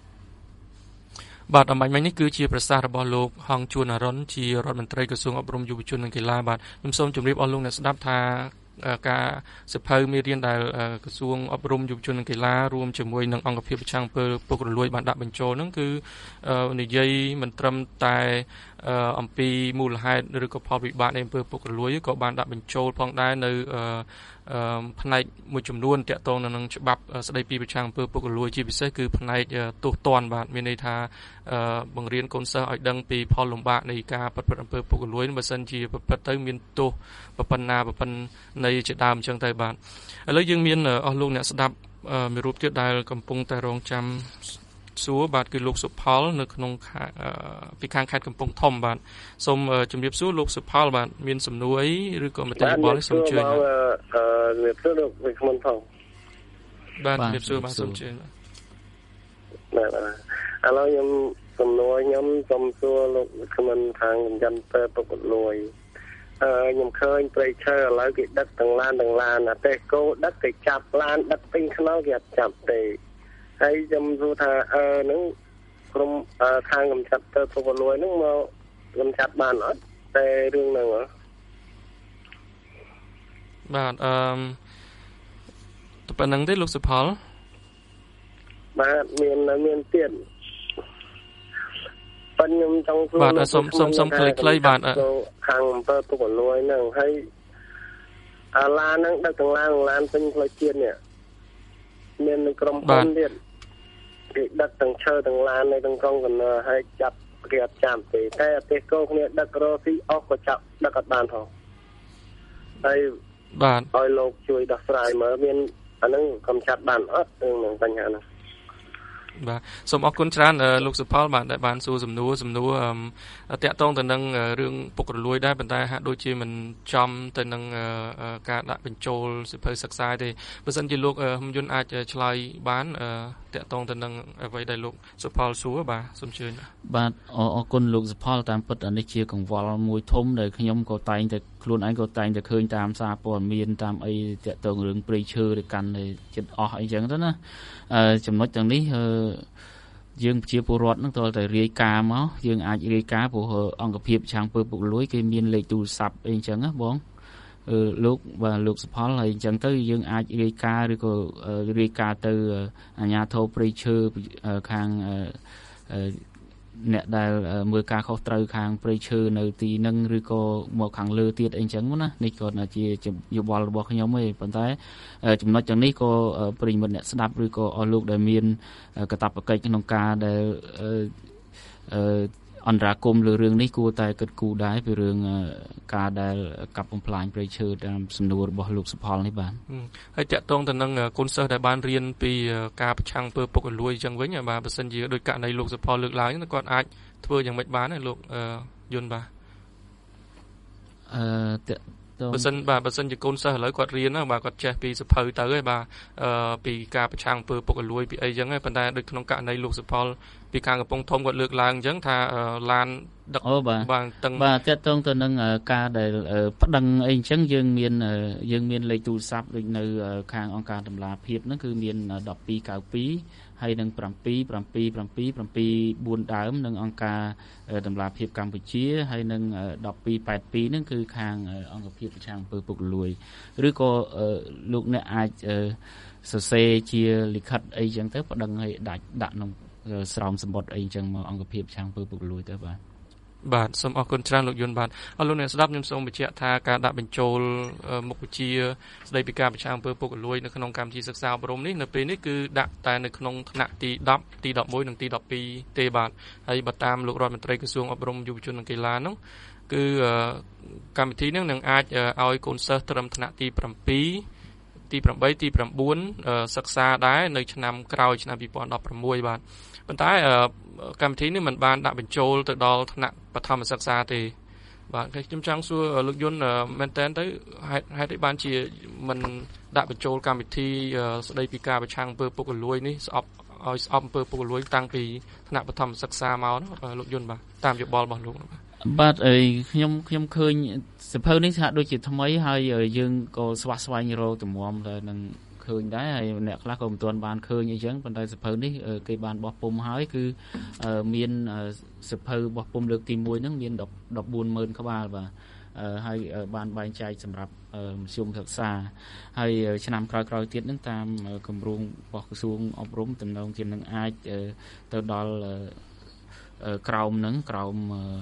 បាទអំបញ្ញមិញនេះគឺជាប្រសាសន៍របស់លោកហងជួនអរុនជារដ្ឋមន្ត្រីក្រសួងអប់រំយុវជននិងកីឡាបាទខ្ញុំសូមជម្រាបអស់លោកអ្នកស្ដាប់ថាការសិភៅមេរៀនដែលក្រសួងអប់រំយុវជននិងកីឡារួមជាមួយនឹងអង្គភាពប្រឆាំងអំពើពុករលួយបានដាក់បញ្ចូលហ្នឹងគឺនិយាយមិនត្រឹមតែអំពីមូលហេតុឬក៏ផលវិបាកនៃអំពើពុករលួយក៏បានដាក់បញ្ចូលផងដែរនៅផ្នែកមួយចំនួនទាក់ទងនឹងច្បាប់ស្តីពីប្រឆាំងអំពើពុករលួយជាពិសេសគឺផ្នែកទោសទណ្ឌបាទមានន័យថាបង្រៀនកូនសិស្សឲ្យដឹងពីផលលំបាកនៃការប្រព្រឹត្តអំពើពុករលួយបើសិនជាប្រព្រឹត្តទៅមានទោសប៉ុណ្ណាប៉ុណ្ណីជាដើមអញ្ចឹងទៅបាទឥឡូវយើងមានអស់លោកអ្នកស្ដាប់មួយរូបទៀតដែលកំពុងតែរងចាំសួរបាទគឺលោកសុផលនៅក្នុងពីខាងខេត្តកំពង់ធំបាទសូមជម្រាបសួរលោកសុផលបាទមានសំណួរអីឬក៏មតិយោបល់សូមជឿបាទអឺជំរាបសួរលោកវិក្កាមផងបាទជំរាបសួរបាទសូមជឿបាទឥឡូវខ្ញុំសំណួរខ្ញុំសូមសួរលោកវិក្កាមខាងចំចាំពើពុករលួយអឺខ្ញុំឃើញព្រៃឈើឥឡូវគេដឹកទាំងឡានទាំងឡានអាទេគោដឹកគេចាប់ឡានដឹកពេញខ្នងគេអត់ចាប់ទេហើយខ្ញុំសួរថាអឺហ្នឹងក្រុមខាងកំចាត់ទៅពុករលួយហ្នឹងមកកំចាត់បានអត់តែរឿងហ្នឹងហ៎បាទអឺទៅប៉ុណ្្នឹងទេលោកសុផលបាទមានមានទៀតប៉ុន្តែខ្ញុំចង់សួរបាទសូមសូមសូមខ្លីៗបាទខាងអំពើពុករលួយហ្នឹងហើយអាឡានហ្នឹងដឹកទាំងឡានឡានពេញផ្លូវជាតិនេះមាននឹងក្រុមហ៊ុនទៀតគេដឹកទាំងឈើទាំងឡាននៅទាំងកង់កណ្ដាលហើយចាប់គេអត់ចាំទេតែអតិគោគ្នាដឹករ៉ូស៊ីអស់ក៏ចាប់ដឹកអត់បានផងហើយបាទឲ្យលោកជួយដោះស្រាយមើលមានអាហ្នឹងកំចាត់បានអត់នឹងបញ្ហាហ្នឹងបាទសូមអរគុណច្រើនលោកសុផលបាទដែលបានសួរសំណួរសំណួរតាក់ទងទៅនឹងរឿងពុករលួយដែរប៉ុន្តែហាក់ដូចជាមិនចំទៅនឹងការដាក់បញ្ចូលសិភៅសិក្សាទេបើសិនជាលោកហ៊ុនយុនអាចឆ្លើយបានតាក់ទងទៅនឹងអ្វីដែលលោកសុផលសួរបាទសូមជឿបាទអរគុណលោកសុផលតាមពិតអានេះជាកង្វល់មួយធំដែលខ្ញុំក៏តែងតែខ្លួនឯងក៏តែងតែឃើញតាមសារព័ត៌មានតាមអីតាក់ទងរឿងព្រៃឈើឬកាន់តែចិត្តអស់អីចឹងទៅណាចំណុចទាំងនេះយើងប្រជាពលរដ្ឋនឹងតើតែរាយការណ៍មកយើងអាចរាយការណ៍ព្រោះអង្គភាពប្រឆាំងអំពើពុករលួយគេមានលេខទូរស័ព្ទអីចឹងណាបងអឺលោកបាទលោកសុផលហើយអញ្ចឹងទៅយើងអាចរាយការណ៍ឬក៏រាយការណ៍ទៅអាជ្ញាធរព្រៃឈើខាងអ្នកដែលមើលការខុសត្រូវខាងព្រៃឈើនៅទីនឹងឬក៏មកខាងលើទៀតអីចឹងណានេះក៏ជាយោបល់របស់ខ្ញុំឯងប៉ុន្តែចំណុចទាំងនេះក៏ប្រិយមិត្តអ្នកស្ដាប់ឬក៏អស់លោកដែលមានកាតព្វកិច្ចក្នុងការដែលអឺអន្តរាគមន៍លើរឿងនេះគួរតែគិតគូរដែរពីរឿងការដែលកាប់បំផ្លាញព្រៃឈើតាមសំណួររបស់លោកសុផលនេះបាទហើយតាក់ទងទៅនឹងកូនសិស្សដែលបានរៀនពីការប្រឆាំងអំពើពុករលួយអញ្ចឹងវិញបាទបើសិនជាដោយករណីលោកសុផលលើកឡើងគាត់អាចធ្វើយ៉ាងម៉េចបានលោកយន្តបាទអឺបើសិនបាទបើសិនជាកូនសិស្សឥឡូវគាត់រៀនបាទគាត់ចេះពីសភៅទៅហើយបាទពីការប្រឆាំងអំពើពុករលួយពីអីចឹងហើយប៉ុន្តែដូចក្នុងករណីលោកសុផលពីខាងកំពង់ធំគាត់លើកឡើងអញ្ចឹងថាឡានដឹកបាទតឹងបាទតើតើទៅនឹងការដែលប្តឹងអីអញ្ចឹងយើងមានយើងមានលេខទូរស័ព្ទដូចនៅខាងអង្គការតម្លាភាពហ្នឹងគឺមានmột hai chín haiហើយនឹងseven seven seven seven seven fourដើមនឹងអង្គការតម្លាភាពកម្ពុជាហើយនឹងone two eight twoហ្នឹងគឺខាងអង្គភាពប្រឆាំងអំពើពុករលួយឬក៏លោកអ្នកអាចសរសេរជាលិខិតអីចឹងទៅប្តឹងឲ្យដាច់ដាក់ក្នុងស្រោមសម្បត្តិអីចឹងមកអង្គភាពប្រឆាំងអំពើពុករលួយទៅបាទបាទសូមអរគុណច្រើនលោកយុនបាទអរលោកអ្នកស្ដាប់ខ្ញុំសូមបញ្ជាក់ថាការដាក់បញ្ចូលមុខវិជ្ជាស្ដីពីការប្រឆាំងអំពើពុករលួយនៅក្នុងកម្មវិធីសិក្សាអប់រំនេះនៅពេលនេះគឺដាក់តែនៅក្នុងថ្នាក់ទីtenទីelevenនិងទីtwelveទេបាទហើយបើតាមលោករដ្ឋមន្ត្រីក្រសួងអប់រំយុវជននិងកីឡានោះគឺកម្មវិធីនេះនឹងអាចឲ្យកូនសិស្សត្រឹមថ្នាក់ទីsevenទីeightទីnineសិក្សាដែរនៅឆ្នាំក្រោយឆ្នាំtwenty sixteenបាទប៉ុន្តែកម្មវិធីនេះមិនបានដាក់បញ្ចូលទៅដល់ថ្នាក់បឋមសិក្សាទេបាទខ្ញុំចង់សួរលោកយុនមែនតើទៅហេតុហេតុអីបានជាមិនដាក់បញ្ចូលកម្មវិធីស្ដីពីការប្រឆាំងអំពើពុករលួយនេះស្អប់ឲ្យស្អប់អំពើពុករលួយតាំងពីថ្នាក់បឋមសិក្សាមកណាលោកយុនបាទតាមយោបល់របស់លោកបាទអីខ្ញុំខ្ញុំឃើញសភៅនេះថាដូចជាថ្មីហើយយើងក៏ស្វះស្វែងរកទំមទៅនឹងឃើញដែរហើយអ្នកខ្លះក៏មិនទាន់បានឃើញអីចឹងប៉ុន្តែសភៅនេះគេបានបោះពុម្ពហើយគឺមានសភៅបោះពុម្ពលើកទីoneហ្នឹងមានfourteen thousandក្បាលបាទហើយបានបែងចែកសម្រាប់មធ្យមសិក្សាហើយឆ្នាំក្រោយៗទៀតហ្នឹងតាមគម្រោងរបស់ក្រសួងអប់រំតំណងជានឹងអាចទៅដល់ក្រោមហ្នឹងក្រោម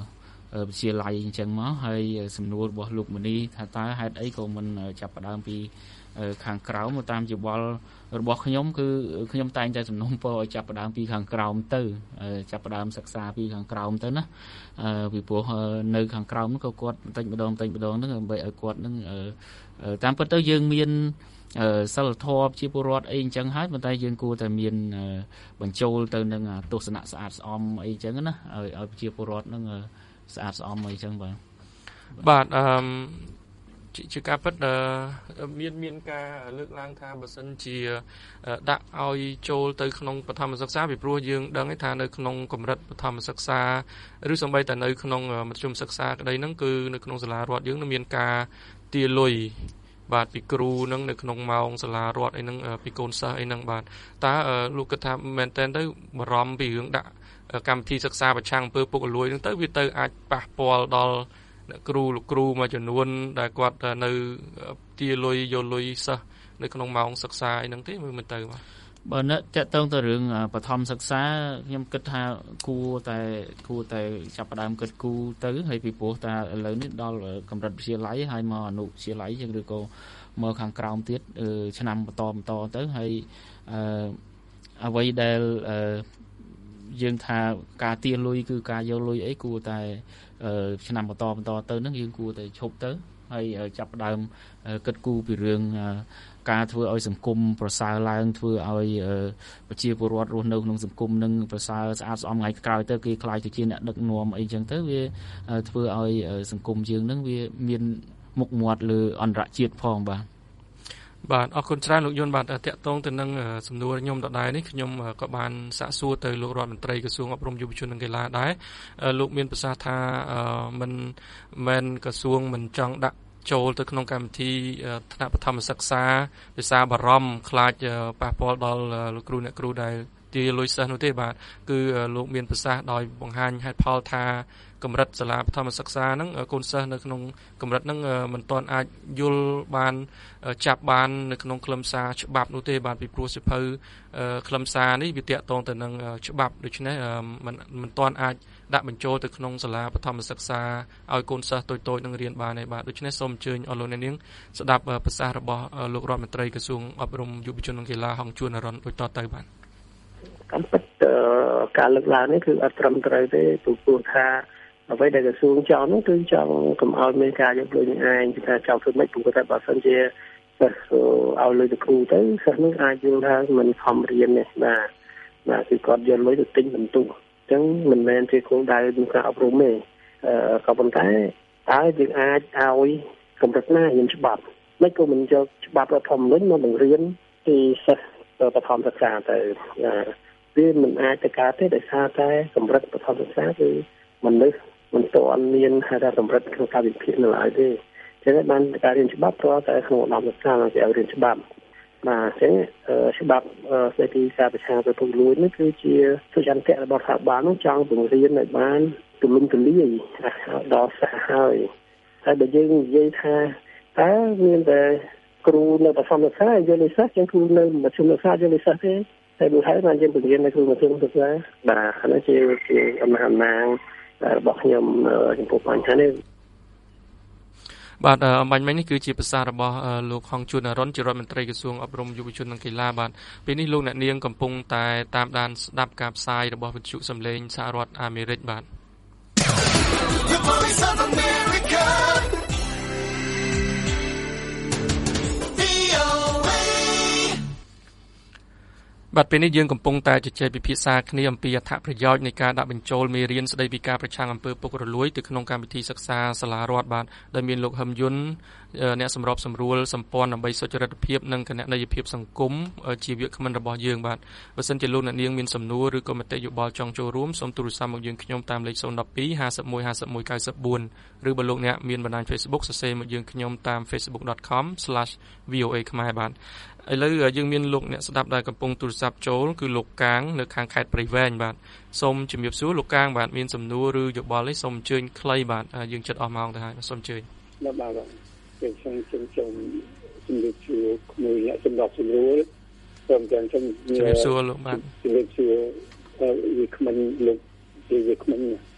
វិទ្យាល័យអញ្ចឹងមកហើយសំណួររបស់លោកមនីថាតើហេតុអីក៏មិនចាប់ផ្ដើមពីខាងក្រោមតាមយោបល់របស់ខ្ញុំគឺខ្ញុំតែងតែសំណូមពរឲ្យចាប់ផ្ដើមពីខាងក្រោមទៅចាប់ផ្ដើមសិក្សាពីខាងក្រោមទៅណាពីព្រោះនៅខាងក្រោមក៏គាត់បន្តិចម្ដងបន្តិចម្ដងហ្នឹងដើម្បីឲ្យគាត់ហ្នឹងតាមពិតទៅយើងមានសិលធម៌ជាពលរដ្ឋអីអញ្ចឹងហើយប៉ុន្តែយើងគួរតែមានបញ្ចូលទៅនឹងទស្សនៈស្អាតស្អំអីអញ្ចឹងណាឲ្យឲ្យជាពលរដ្ឋហ្នឹងស្អាតស្អំអីអញ្ចឹងបាទបាទអឺជាការពិតមានមានការលើកឡើងថាបើសិនជាដាក់ឲ្យចូលទៅក្នុងបឋមសិក្សាពីព្រោះយើងដឹងថានៅក្នុងកម្រិតបឋមសិក្សាឬសូម្បីតែនៅក្នុងមធ្យមសិក្សាក្តីហ្នឹងគឺនៅក្នុងសាលារដ្ឋយើងនឹងមានការទាលុយបាទពីគ្រូនឹងនៅក្នុងម៉ោងសាលារដ្ឋអីហ្នឹងពីកូនសិស្សអីហ្នឹងបាទតើលោកគិតថាមែនតើទៅបារម្ភពីរឿងដាក់កម្មវិធីសិក្សាប្រឆាំងអំពើពុករលួយហ្នឹងទៅវាទៅអាចប៉ះពាល់ដល់អ្នកគ្រូលោកគ្រូមួយចំនួនដែលគាត់នៅទាលុយយកលុយសិស្សនៅក្នុងម៉ោងសិក្សាអីហ្នឹងទេមើលមិនទៅបាទបើអ្នកតកតងទៅរឿងបឋមសិក្សាខ្ញុំគិតថាគួរតែគួរតែចាប់ផ្ដើមគិតគូរទៅហើយពីព្រោះតែឥឡូវនេះដល់កម្រិតវិទ្យាល័យហើយមកអនុវិទ្យាល័យយើងឬក៏មកខាងក្រោមទៀតឆ្នាំបន្តបន្តទៅហើយអឺអ្វីដែលយើងថាការទាលុយគឺការយកលុយអីគួរតែឆ្នាំបន្តបន្តទៅហ្នឹងយើងគួរតែឈប់ទៅហើយចាប់ផ្ដើមគិតគូរពីរឿងការធ្វើឲ្យសង្គមប្រសើរឡើងធ្វើឲ្យប្រជាពលរដ្ឋរស់នៅក្នុងសង្គមនឹងប្រសើរស្អាតស្អំថ្ងៃក្រោយទៅគេខ្លាយទៅជាអ្នកដឹកនាំអីចឹងទៅវាធ្វើឲ្យសង្គមយើងនឹងវាមានមុខមាត់លើអន្តរជាតិផងបាទបាទអរគុណច្រើនលោកយុនបាទតាក់ទងទៅនឹងសំណួរខ្ញុំដដែលនេះខ្ញុំក៏បានសាកសួរទៅលោករដ្ឋមន្ត្រីក្រសួងអប់រំយុវជននិងកីឡាដែរលោកមានប្រសាសន៍ថាមិនមែនក្រសួងមិនចង់ដាក់ចូលទៅក្នុងកម្មវិធីថ្នាក់បឋមសិក្សាដោយសារបារម្ភខ្លាចប៉ះពាល់ដល់លោកគ្រូអ្នកគ្រូដែលទាលុយសិស្សនោះទេបាទគឺលោកមានប្រសាសន៍ដោយបង្ហាញហេតុផលថាកម្រិតសាលាបឋមសិក្សាហ្នឹងកូនសិស្សនៅក្នុងកម្រិតហ្នឹងមិនទាន់អាចយល់បានចាប់បាននៅក្នុងខ្លឹមសារច្បាប់នោះទេបាទពីព្រោះសិភៅខ្លឹមសារនេះវាតាក់ទងទៅនឹងច្បាប់ដូច្នេះមិនមិនទាន់អាចដាក់បញ្ចូលទៅក្នុងសាលាបឋមសិក្សាឲ្យកូនសិស្សតូចៗនឹងរៀនបានទេបាទដូច្នេះសូមអញ្ជើញអរលោកអ្នកនាងស្ដាប់ប្រសាសន៍របស់លោករដ្ឋមន្ត្រីក្រសួងអប់រំយុវជននិងកីឡាហងជួនអរុនដូចតទៅបាទតាមពិតការលើកឡើងនេះគឺអត់ត្រឹមត្រូវទេព្រោះថាអ្វីដែលក្រសួងចង់នោះគឺចង់កុំឲ្យមានការយកលុយនឹងឯងគឺថាចង់ធ្វើម៉េចព្រោះតែបើសិនជាសិស្សឲ្យលុយទៅគ្រូទៅសិស្សនឹងអាចយល់ថាមិនខំរៀននេះបាទបាទគឺគាត់យកលុយទៅទិញបន្ទុកអញ្ចឹងមិនមែនជាគោលដៅនៃការអប់រំទេអឺក៏ប៉ុន្តែតើយើងអាចឲ្យកម្រិតណាយើងច្បាប់មិនក៏មិនយកច្បាប់រដ្ឋធម្មនុញ្ញមកបង្រៀនពីសិស្សបឋមសិក្សាទៅវាមិនអាចទៅកើតទេដោយសារតែកម្រិតបឋមសិក្សាគឺមនុស្សមិនទាន់មានហៅថាកម្រិតក្នុងការវិភាគនៅឡើយទេចឹងហើយបានការរៀនច្បាប់ព្រោះតែក្នុងឧត្តមសិក្សាគេឲ្យរៀនច្បាប់បាទអញ្ចឹងច្បាប់ស្ដីពីការប្រឆាំងអំពើពុករលួយនេះគឺជាសុចន្ទៈរបស់រដ្ឋាភិបាលនោះចង់បង្រៀនឲ្យបានទូលំទូលាយដល់សិស្សហើយហើយបើយើងនិយាយថាតើមានតែគ្រូនៅបឋមសិក្សាយល់សិស្សចឹងគ្រូនៅមធ្យមសិក្សាយល់សិស្សទេតែបើហើយបានយើងបង្រៀននៅគ្រូមធ្យមសិក្សាបាទអានេះជាជាអំណាចអំណាងរបស់ខ្ញុំចំពោះបញ្ហានេះបាទអំបញ្ញមិញនេះគឺជាប្រសាសន៍របស់លោកហងជួនអរុនជារដ្ឋមន្ត្រីក្រសួងអប់រំយុវជននិងកីឡាបាទពេលនេះលោកអ្នកនាងកំពុងតែតាមដានស្ដាប់ការផ្សាយរបស់វិទ្យុសំឡេងសហរដ្ឋអាមេរិកបាទបាទពេលនេះយើងកំពុងតែជជែកពិភាក្សាគ្នាអំពីអត្ថប្រយោជន៍នៃការដាក់បញ្ចូលមេរៀនស្ដីពីការប្រឆាំងអំពើពុករលួយទៅក្នុងកម្មវិធីសិក្សាសាលារដ្ឋបាទដែលមានលោកហឹមយុនអ្នកសម្របសម្រួលសម្ព័ន្ធដើម្បីសុចរិតភាពនិងគណនេយ្យភាពសង្គមជាវាគ្មិនរបស់យើងបាទបើសិនជាលោកអ្នកនាងមានសំណួរឬក៏មតិយោបល់ចង់ចូលរួមសូមទូរស័ព្ទមកយើងខ្ញុំតាមលេខศูนย์ หนึ่ง สอง ห้า หนึ่ง หนึ่ง ห้า หนึ่ง เก้า สี่ ឬបើលោកអ្នកមានបណ្ដាញ Facebook សរសេរមកយើងខ្ញុំតាម facebook dot com slash v o a ខ្មែរបាទឥឡូវយើងមានលោកអ្នកស្ដាប់ដែលកំពុងទូរស័ព្ទចូលគឺលោកកាងនៅខាងខេត្តព្រៃវែងបាទសូមជំរាបសួរលោកកាងបាទមានសំណួរឬយោបល់នេះសូមអញ្ជើញខ្លីបាទយើងចិត្តអស់ម៉ោងទៅហើយសូមអញ្ជើញបាទបាទខ្ញុំសូមសូមសូមជំរាបសួរមួយអ្នកសម្រាប់សម្រួលសូមទាំងសូមជំរាបសួរលោកបាទជំរាបសួរវាគ្មិនលោកវាគ្មិន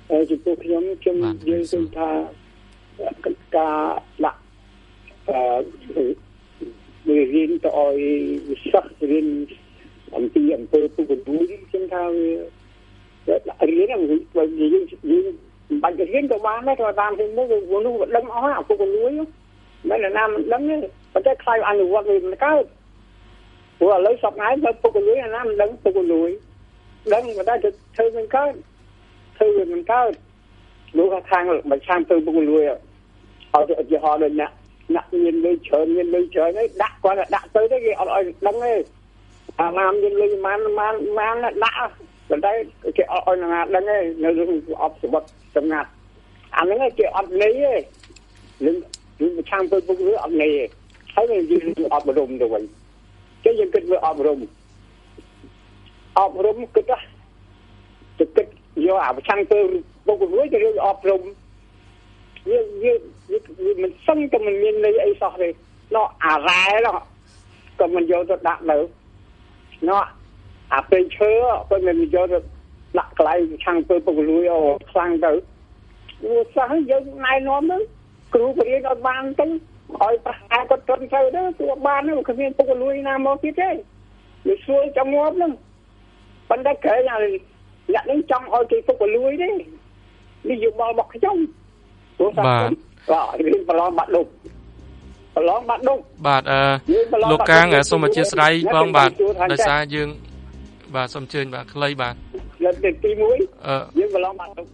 ហើយចំពោះខ្ញុំខ្ញុំយើងឃើញថាការដាក់អឺវារៀនទៅឲ្យវិសិស្សរៀនអំពីអំពើពុករលួយខ្ញុំថាវារៀនបើយើងយើងមិនបាច់រៀនក៏បានដែរក៏តាមខ្ញុំនោះវានោះវាដឹងអស់អាពុករលួយមិនណាមិនដឹងទេប៉ុន្តែខ្លាយអនុវត្តវាមិនកើតព្រោះឥឡូវសពថ្ងៃបើពុករលួយណាមិនដឹងពុករលួយដឹងមិនដែរធ្វើមិនកើតធ្វើវាមិនកើតលោកខាងបើឆាំទៅពុករលួយឲ្យទៅឧទាហរណ៍ដូចអ្នកអ្នកមានលុយច្រើនមានលុយច្រើនឯងដាក់គាត់ដាក់ទៅទេគេអត់ឲ្យដឹងទេអាណាមានលុយប៉ុន្មានប៉ុន្មានដាក់ប៉ុន្តែគេអត់ឲ្យណាដឹងទេនៅរឿងអបសវត្តសម្ងាត់អាហ្នឹងគេអត់ន័យទេនឹងយើងឆាំទៅពុករលួយអត់ន័យទេហើយយើងអប់រំទៅវិញគេយើងគិតមើលអប់រំអប់រំគិតទៅគិតយកអាឆាំទៅពុករលួយទៅយើងអប់រំវាវាមិនសឹងតែមិនមានន័យអីសោះទេណោះអារ៉ែនោះក៏មិនយកទៅដាក់នៅណោះអាពេលឈើក៏មិនយកទៅដាក់កន្លែងឆាំងទៅពុករលួយអូខ្លាំងទៅវាសោះយើងណែនាំទៅគ្រូក៏រៀនអត់បានទៅឲ្យប្រហែលគាត់ត្រឹមត្រូវទៅគឺបានទៅគ្មានពុករលួយណាមកទៀតទេវាស្រួលចាំងាប់ហ្នឹងប៉ុន្តែក្រែងអាអ្នកនេះចង់ឲ្យគេពុករលួយទេនេះយោបល់របស់ខ្ញុំបាទបាទរៀនប្រឡងបាត់ដប់ប្រឡងបាត់ដប់បាទអឺលោកកាងសូមអធិស្ឋានផងបាទដោយសារយើងបាទសូមអញ្ជើញបាទខ្លីបាទលើកទីមួយអឺយើងប្រឡងបាត់ដប់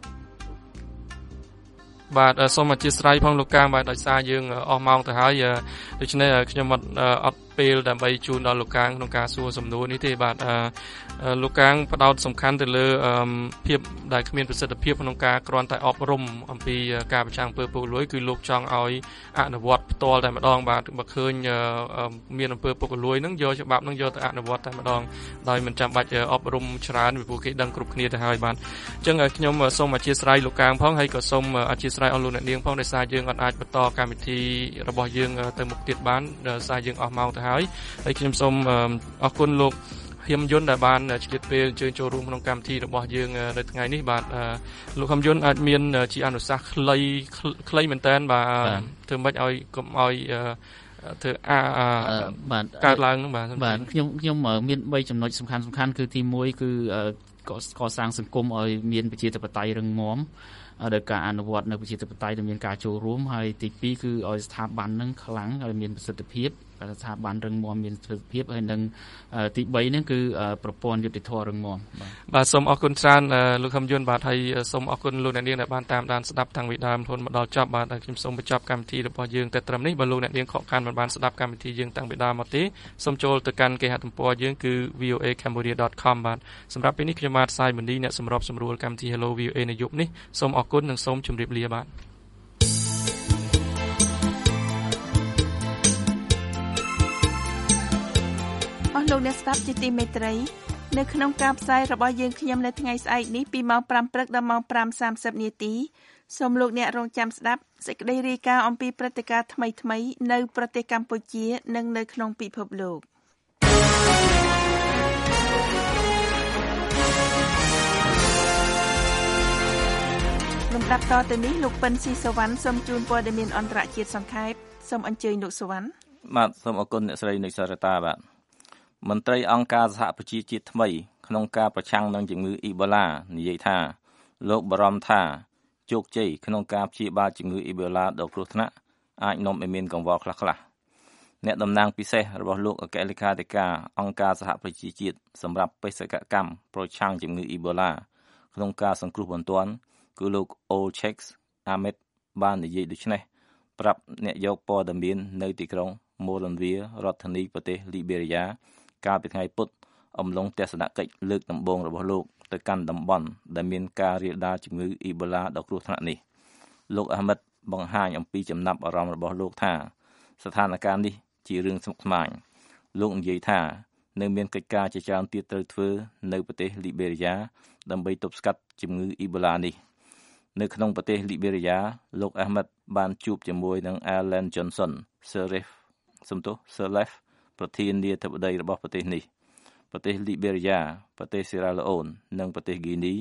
បាទសូមអធិស្ឋានផងលោកកាងបាទដោយសារយើងអស់ម៉ោងទៅហើយដូច្នេះខ្ញុំអត់អត់ពេលដើម្បីជូនដល់លោកកាងក្នុងការសួរសំណួរនេះទេបាទលោកកាងផ្ដោតសំខាន់ទៅលើភាពដែលគ្មានប្រសិទ្ធភាពក្នុងការគ្រាន់តែអប់រំអំពីការប្រឆាំងអំពើពុករលួយគឺលោកចង់ឲ្យអនុវត្តផ្ទាល់តែម្ដងបាទបើឃើញមានអំពើពុករលួយហ្នឹងយកច្បាប់ហ្នឹងយកទៅអនុវត្តតែម្ដងដោយមិនចាំបាច់អប់រំច្រើនពីព្រោះគេដឹងគ្រប់គ្នាទៅហើយបាទអញ្ចឹងខ្ញុំសូមអធិស្ឋានលោកកាងផងហើយក៏សូមអធិស្ឋានអស់លោកអ្នកនាងផងដោយសារយើងអាចបន្តកម្មវិធីរបស់យើងទៅមុខទៀតបានដោយសារយើងអស់ម៉ោងទៅហើយហើយខ្ញុំសូមអរគុណលោកហៀមយុនដែលបានឆ្លៀតពេលអញ្ជើញចូលរួមក្នុងកម្មវិធីរបស់យើងនៅថ្ងៃនេះបាទលោកហៀមយុនអាចមានជាអនុសាសន៍ខ្លីខ្លីមែនតើបាទធ្វើម៉េចឲ្យកុំឲ្យធ្វើអាបាទកើតឡើងហ្នឹងបាទបាទខ្ញុំខ្ញុំមានបីចំណុចសំខាន់សំខាន់គឺទីមួយគឺកសាងសង្គមឲ្យមានប្រជាធិបតេយ្យរឹងមាំដោយការអនុវត្តនៅប្រជាធិបតេយ្យដែលមានការចូលរួមហើយទីពីរគឺឲ្យស្ថាប័នហ្នឹងខ្លាំងហើយមានប្រសិទ្ធភាពស្ថាប័នរឹងមាំមានប្រសិទ្ធភាពហើយនឹងទីបីហ្នឹងគឺប្រព័ន្ធយុតិធធរឹងមាំបាទបាទសូមអរគុណច្រើនលោកហឹមយុនបាទហើយសូមអរគុណលោកអ្នកនាងដែលបានតាមដានស្ដាប់តាំងពីដើមរហូតមកដល់ចប់បាទហើយខ្ញុំសូមបញ្ចប់កម្មវិធីរបស់យើងតែត្រឹមនេះបើលោកអ្នកនាងខកខានមិនបានស្ដាប់កម្មវិធីយើងតាំងពីដើមមកទេសូមចូលទៅកាន់គេហទំព័រយើងគឺ v o a cambodia dot com បាទសម្រាប់ពេលនេះខ្ញុំបាទសាយមនីអ្នកសម្របសម្រួលកម្មវិធី Hello វី អូ เอ នៅយប់នេះសូមអរគុណនិងសូមជម្រាបលាបាទលោកអ្នកស្ដាប់ជាទីមេត្រីនៅក្នុងការផ្សាយរបស់យើងខ្ញុំនៅថ្ងៃស្អែកនេះពីម៉ោងប្រាំព្រឹកដល់ម៉ោងប្រាំសាមសិបនាទីសូមលោកអ្នករងចាំស្ដាប់សេចក្តីរាយការណ៍អំពីព្រឹត្តិការណ៍ថ្មីៗនៅប្រទេសកម្ពុជានិងនៅក្នុងពិភពលោកលំដាប់តទៅនេះលោកពិនស៊ីសវណ្ណសូមជូនព័ត៌មានអន្តរជាតិសង្ខេបសូមអញ្ជើញលោកសវណ្ណបាទសូមអរគុណអ្នកស្រីនិចសារតាបាទមន្ត្រីអង្គការសហប្រជាជាតិថ្មីក្នុងការប្រឆាំងនឹងជំងឺអ៊ីបូឡានិយាយថាលោកបារម្ភថាជោគជ័យក្នុងការព្យាបាលជំងឺអ៊ីបូឡាដ៏គ្រោះថ្នាក់អាចនាំឲ្យមានកង្វល់ខ្លះៗអ្នកតំណាងពិសេសរបស់លោកអគ្គលេខាធិការអង្គការសហប្រជាជាតិសម្រាប់បេសកកម្មប្រឆាំងជំងឺអ៊ីបូឡាក្នុងការសង្គ្រោះបន្ទាន់គឺលោក Olchek Ahmed បាននិយាយដូចនេះប្រាប់អ្នកយកព័ត៌មាននៅទីក្រុង Monrovia រដ្ឋធានីប្រទេសលីបេរីយ៉ាកាលពីថ្ងៃពុធអំឡុងទស្សនកិច្ចលើកដំបូងរបស់លោកទៅកាន់តំបន់ដែលមានការរាលដាលជំងឺអ៊ីបូឡាដ៏គ្រោះថ្នាក់នេះលោកអាហ្មេតបង្ហាញអំពីចំណាប់អារម្មណ៍របស់លោកថាស្ថានភាពនេះជារឿងស្មុគស្មាញលោកនិយាយថានៅមានកិច្ចការជាច្រើនទៀតត្រូវធ្វើនៅប្រទេសលីបេរីយ៉ាដើម្បីទប់ស្កាត់ជំងឺអ៊ីបូឡានេះនៅក្នុងប្រទេសលីបេរីយ៉ាលោកអាហ្មេតបានជួបជាមួយនឹង Alan Johnson Sirleaf សំទោស Sirleaf ប្រធានាធិបតីរបស់ប្រទេសនេះប្រទេសលីបេរីយ៉ាប្រទេសសេរ៉ាឡូអូននិងប្រទេសហ្គីនី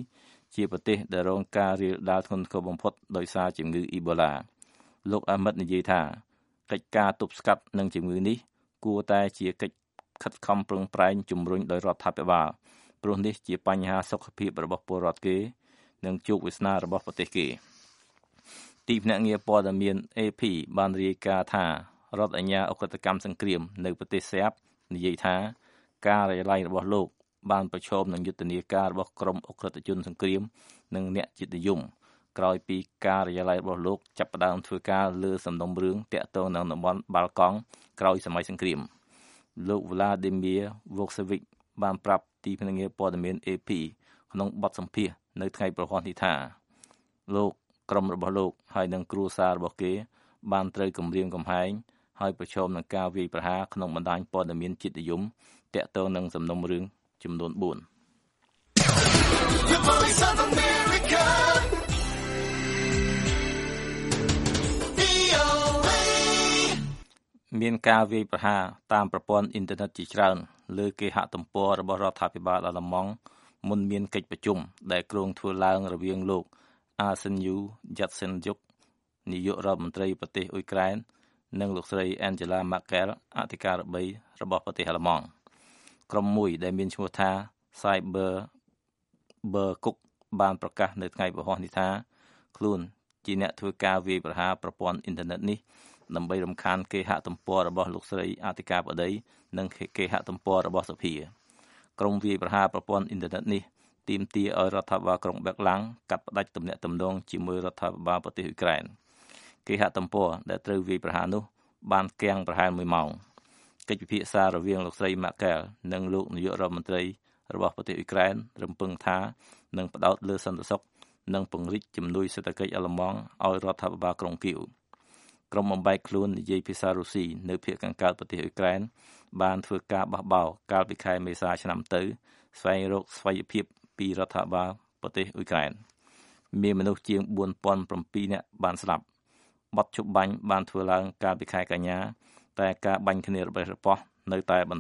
ជាប្រទេសដែលរងការរាលដាលធ្ងន់ធ្ងរបំផុតដោយសារជំងឺអ៊ីបូឡាលោកអាម៉ាត់និយាយថាកិច្ចការទប់ស្កាត់នឹងជំងឺនេះគួរតែជាកិច្ចខិតខំប្រឹងប្រែងជំរុញដោយរដ្ឋាភិបាលព្រោះនេះជាបញ្ហាសុខភាពរបស់ពលរដ្ឋគេនិងជោគវាសនារបស់ប្រទេសគេទីភ្នាក់ងារព័ត៌មាន เอ พี បានរាយការណ៍ថារដ្ឋអាជ្ញាអក្រិតកម្មសង្គ្រាមនៅប្រទេសសេបនិយាយថាការិយាល័យរបស់លោកបានប្រឈមនឹងយុទ្ធនាការរបស់ក្រុមអក្រិតជនសង្គ្រាមនិងអ្នកជាតិនិយមក្រោយពីការិយាល័យរបស់លោកចាប់ផ្ដើមធ្វើការលើសំណុំរឿងទាក់ទងនឹងតំបន់បាល់កង់ក្រោយសម័យសង្គ្រាមលោក Vladimir Vukcevic បានប្រាប់ទីភ្នាក់ងារព័ត៌មាន เอ พี ក្នុងបទសម្ភាសន៍នៅថ្ងៃប្រហ័សនេះថាលោកក្រុមរបស់លោកហើយនិងគ្រួសាររបស់គេបានត្រូវគំរាមកំហែងហើយប្រឈមនឹងការវាយប្រហារក្នុងបណ្ដាញព័ត៌មានជាតិនិយមទាក់ទងនឹងសំណុំរឿងចំនួនបួនមានការវាយប្រហារតាមប្រព័ន្ធអ៊ីនធឺណិតជាច្រើនលើគេហទំព័ររបស់រដ្ឋាភិបាលអាល្លឺម៉ង់មុនមានកិច្ចប្រជុំដែលគ្រោងធ្វើឡើងរវាងលោក Arsenio Yatsenyuk នាយករដ្ឋមន្ត្រីប្រទេសអ៊ុយក្រែននិងលោកស្រី Angela Merkel អធិការបតីរបស់ប្រទេសអាល្លឺម៉ង់ក្រុមមួយដែលមានឈ្មោះថា Cyber Berkuk បានប្រកាសនៅថ្ងៃពហុនេះថាខ្លួនជាអ្នកធ្វើការវាយប្រហារប្រព័ន្ធអ៊ីនធឺណិតនេះដើម្បីរំខានគេហទំព័ររបស់លោកស្រីអធិការបតីនិងគេហទំព័ររបស់សភាក្រុមវាយប្រហារប្រព័ន្ធអ៊ីនធឺណិតនេះទាមទារឲ្យរដ្ឋាភិបាលក្រុងបេក្លាំងកាត់ផ្តាច់ទំនាក់ទំនងជាមួយរដ្ឋាភិបាលប្រទេសអ៊ុយក្រែនគេហទំព័រដែលត្រូវវាយប្រហារនោះបានគាំងប្រហែលមួយម៉ោងកិច្ចពិភាក្សារវាងលោកស្រី Merkel និងលោកនាយករដ្ឋមន្ត្រីរបស់ប្រទេសអ៊ុយក្រែនរំពឹងថានឹងផ្ដោតលើសន្តិសុខនិងពង្រីកជំនួយសេដ្ឋកិច្ចអាល្លឺម៉ង់ឲ្យរដ្ឋាភិបាលក្រុងគៀវក្រុមបំបែកខ្លួននិយាយភាសារុស្ស៊ីនៅភាគខាងកើតប្រទេសអ៊ុយក្រែនបានធ្វើការបះបោរកាលពីខែមេសាឆ្នាំទៅស្វែងរកស្វ័យភាពពីរដ្ឋាភិបាលប្រទេសអ៊ុយក្រែនមានមនុស្សជាងបួនពាន់ប្រាំពីរនាក់បានស្លាប់បទជប់បាញ់បានធ្វើឡើងកាលពីខែកញ្ញាតែការបាញ់គ្នារបស់របបនៅតែបន្ត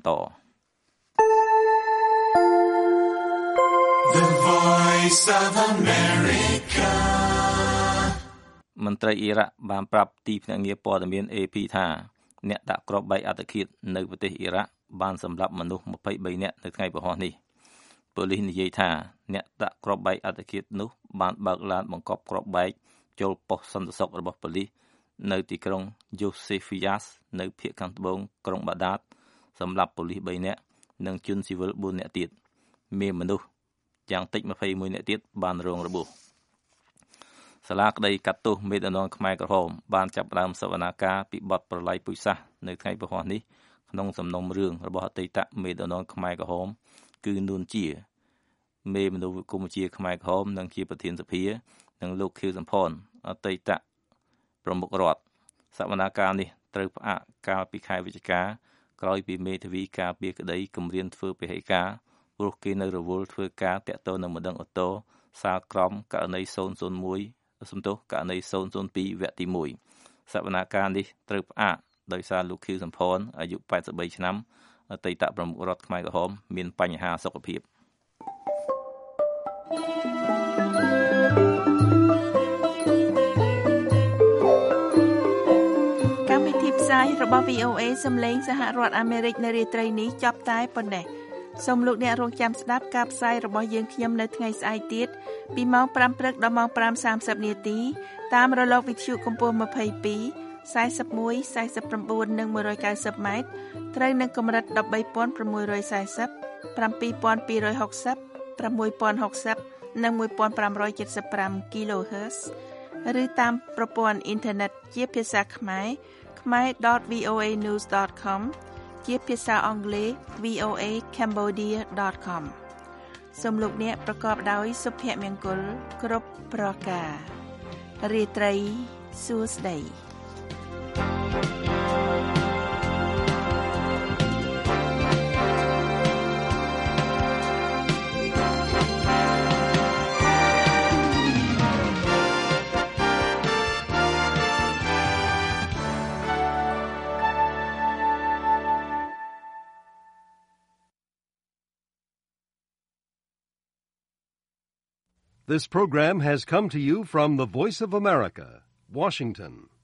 The Voice of America មន្ត្រីអ៊ីរ៉ាក់បានប្រាប់ទីភ្នាក់ងារព័ត៌មាន เอ พี ថាអ្នកដាក់គ្រាប់បែកអត្តឃាតនៅប្រទេសអ៊ីរ៉ាក់បានសម្លាប់មនុស្សម្ភៃបីនាក់នៅថ្ងៃពហុនេះប៉ូលីសនិយាយថាអ្នកដាក់គ្រាប់បែកអត្តឃាតនោះបានបើកឡានបង្កប់គ្រាប់បែកចូលប៉ុស្តិ៍សន្តិសុខរបស់ប៉ូលីសនៅទីក្រុង Josephiyas នៅភាគខាងត្បូងក្រុងបាដាតសម្រាប់ប៉ូលីសបីនាក់និងជនស៊ីវិលបួននាក់ទៀតមានមនុស្សយ៉ាងតិចម្ភៃមួយនាក់ទៀតបានរងរបួសសាលាក្តីកាត់ទោសមេដឹកនាំខ្មែរក្រហមបានចាប់ផ្ដើមសវនាការពីបទប្រល័យពូជសាសន៍នៅថ្ងៃពហុនេះក្នុងសំណុំរឿងរបស់អតីតមេដឹកនាំខ្មែរក្រហមគឺនួនជាមេមនោគមវិជ្ជាខ្មែរក្រហមនិងជាប្រធានសភានិងលោកខៀវសំផនអតីតប្រមុខរដ្ឋសវនាការនេះត្រូវផ្អាកកាលពីខែវិច្ឆិកាក្រោយពីមេធាវីការពារក្តីគម្រាមធ្វើពហិការព្រោះគេនៅរវល់ធ្វើការតាក់ទងនឹងម្ដងអូតូសាលក្រមករណីศูนย์ศูนย์មួយសំទោសករណីศูนย์ศูนย์ពីរវគ្គទីមួយសវនាការនេះត្រូវផ្អាកដោយសារលោកខៀវសំផនអាយុแปดสิบสามឆ្នាំអតីតប្រមុខរដ្ឋខ្មែរក្រហមមានបញ្ហាសុខភាពកម្មវិធីផ្សាយរបស់ វី អូ អេ សំឡេងសហរដ្ឋអាមេរិកនៅរាត្រីនេះចប់តែប៉ុណ្ណេះសូមលោកអ្នករងចាំស្ដាប់ការផ្សាយរបស់យើងខ្ញុំនៅថ្ងៃស្អែកទៀតពីម៉ោងប្រាំព្រឹកដល់ម៉ោងប្រាំសាមសិបនាទីតាមរលកវិទ្យុកម្ពស់ម្ភៃពីរ សែសិបមួយ សែសិបប្រាំបួននិងមួយរយកៅសិបម៉ែត្រត្រូវនឹងកម្រិតដប់បីពាន់ប្រាំមួយរយសែសិប ប្រាំពីរពាន់ពីររយហុកសិប ប្រាំមួយពាន់ហុកសិបនិងមួយពាន់ប្រាំរយเจ็ดสิบห้า kilohertz ឬតាមប្រព័ន្ធអ៊ីនធឺណិតជាភាសាខ្មែរ khmer dot v o a news dot com ជាភាសាអង់គ្លេស v o a cambodia dot com សូមលោកអ្នកប្រកបដោយសុភមង្គលគ្រប់ប្រការរាត្រីសួស្តី This program has come to you from the Voice of America, Washington.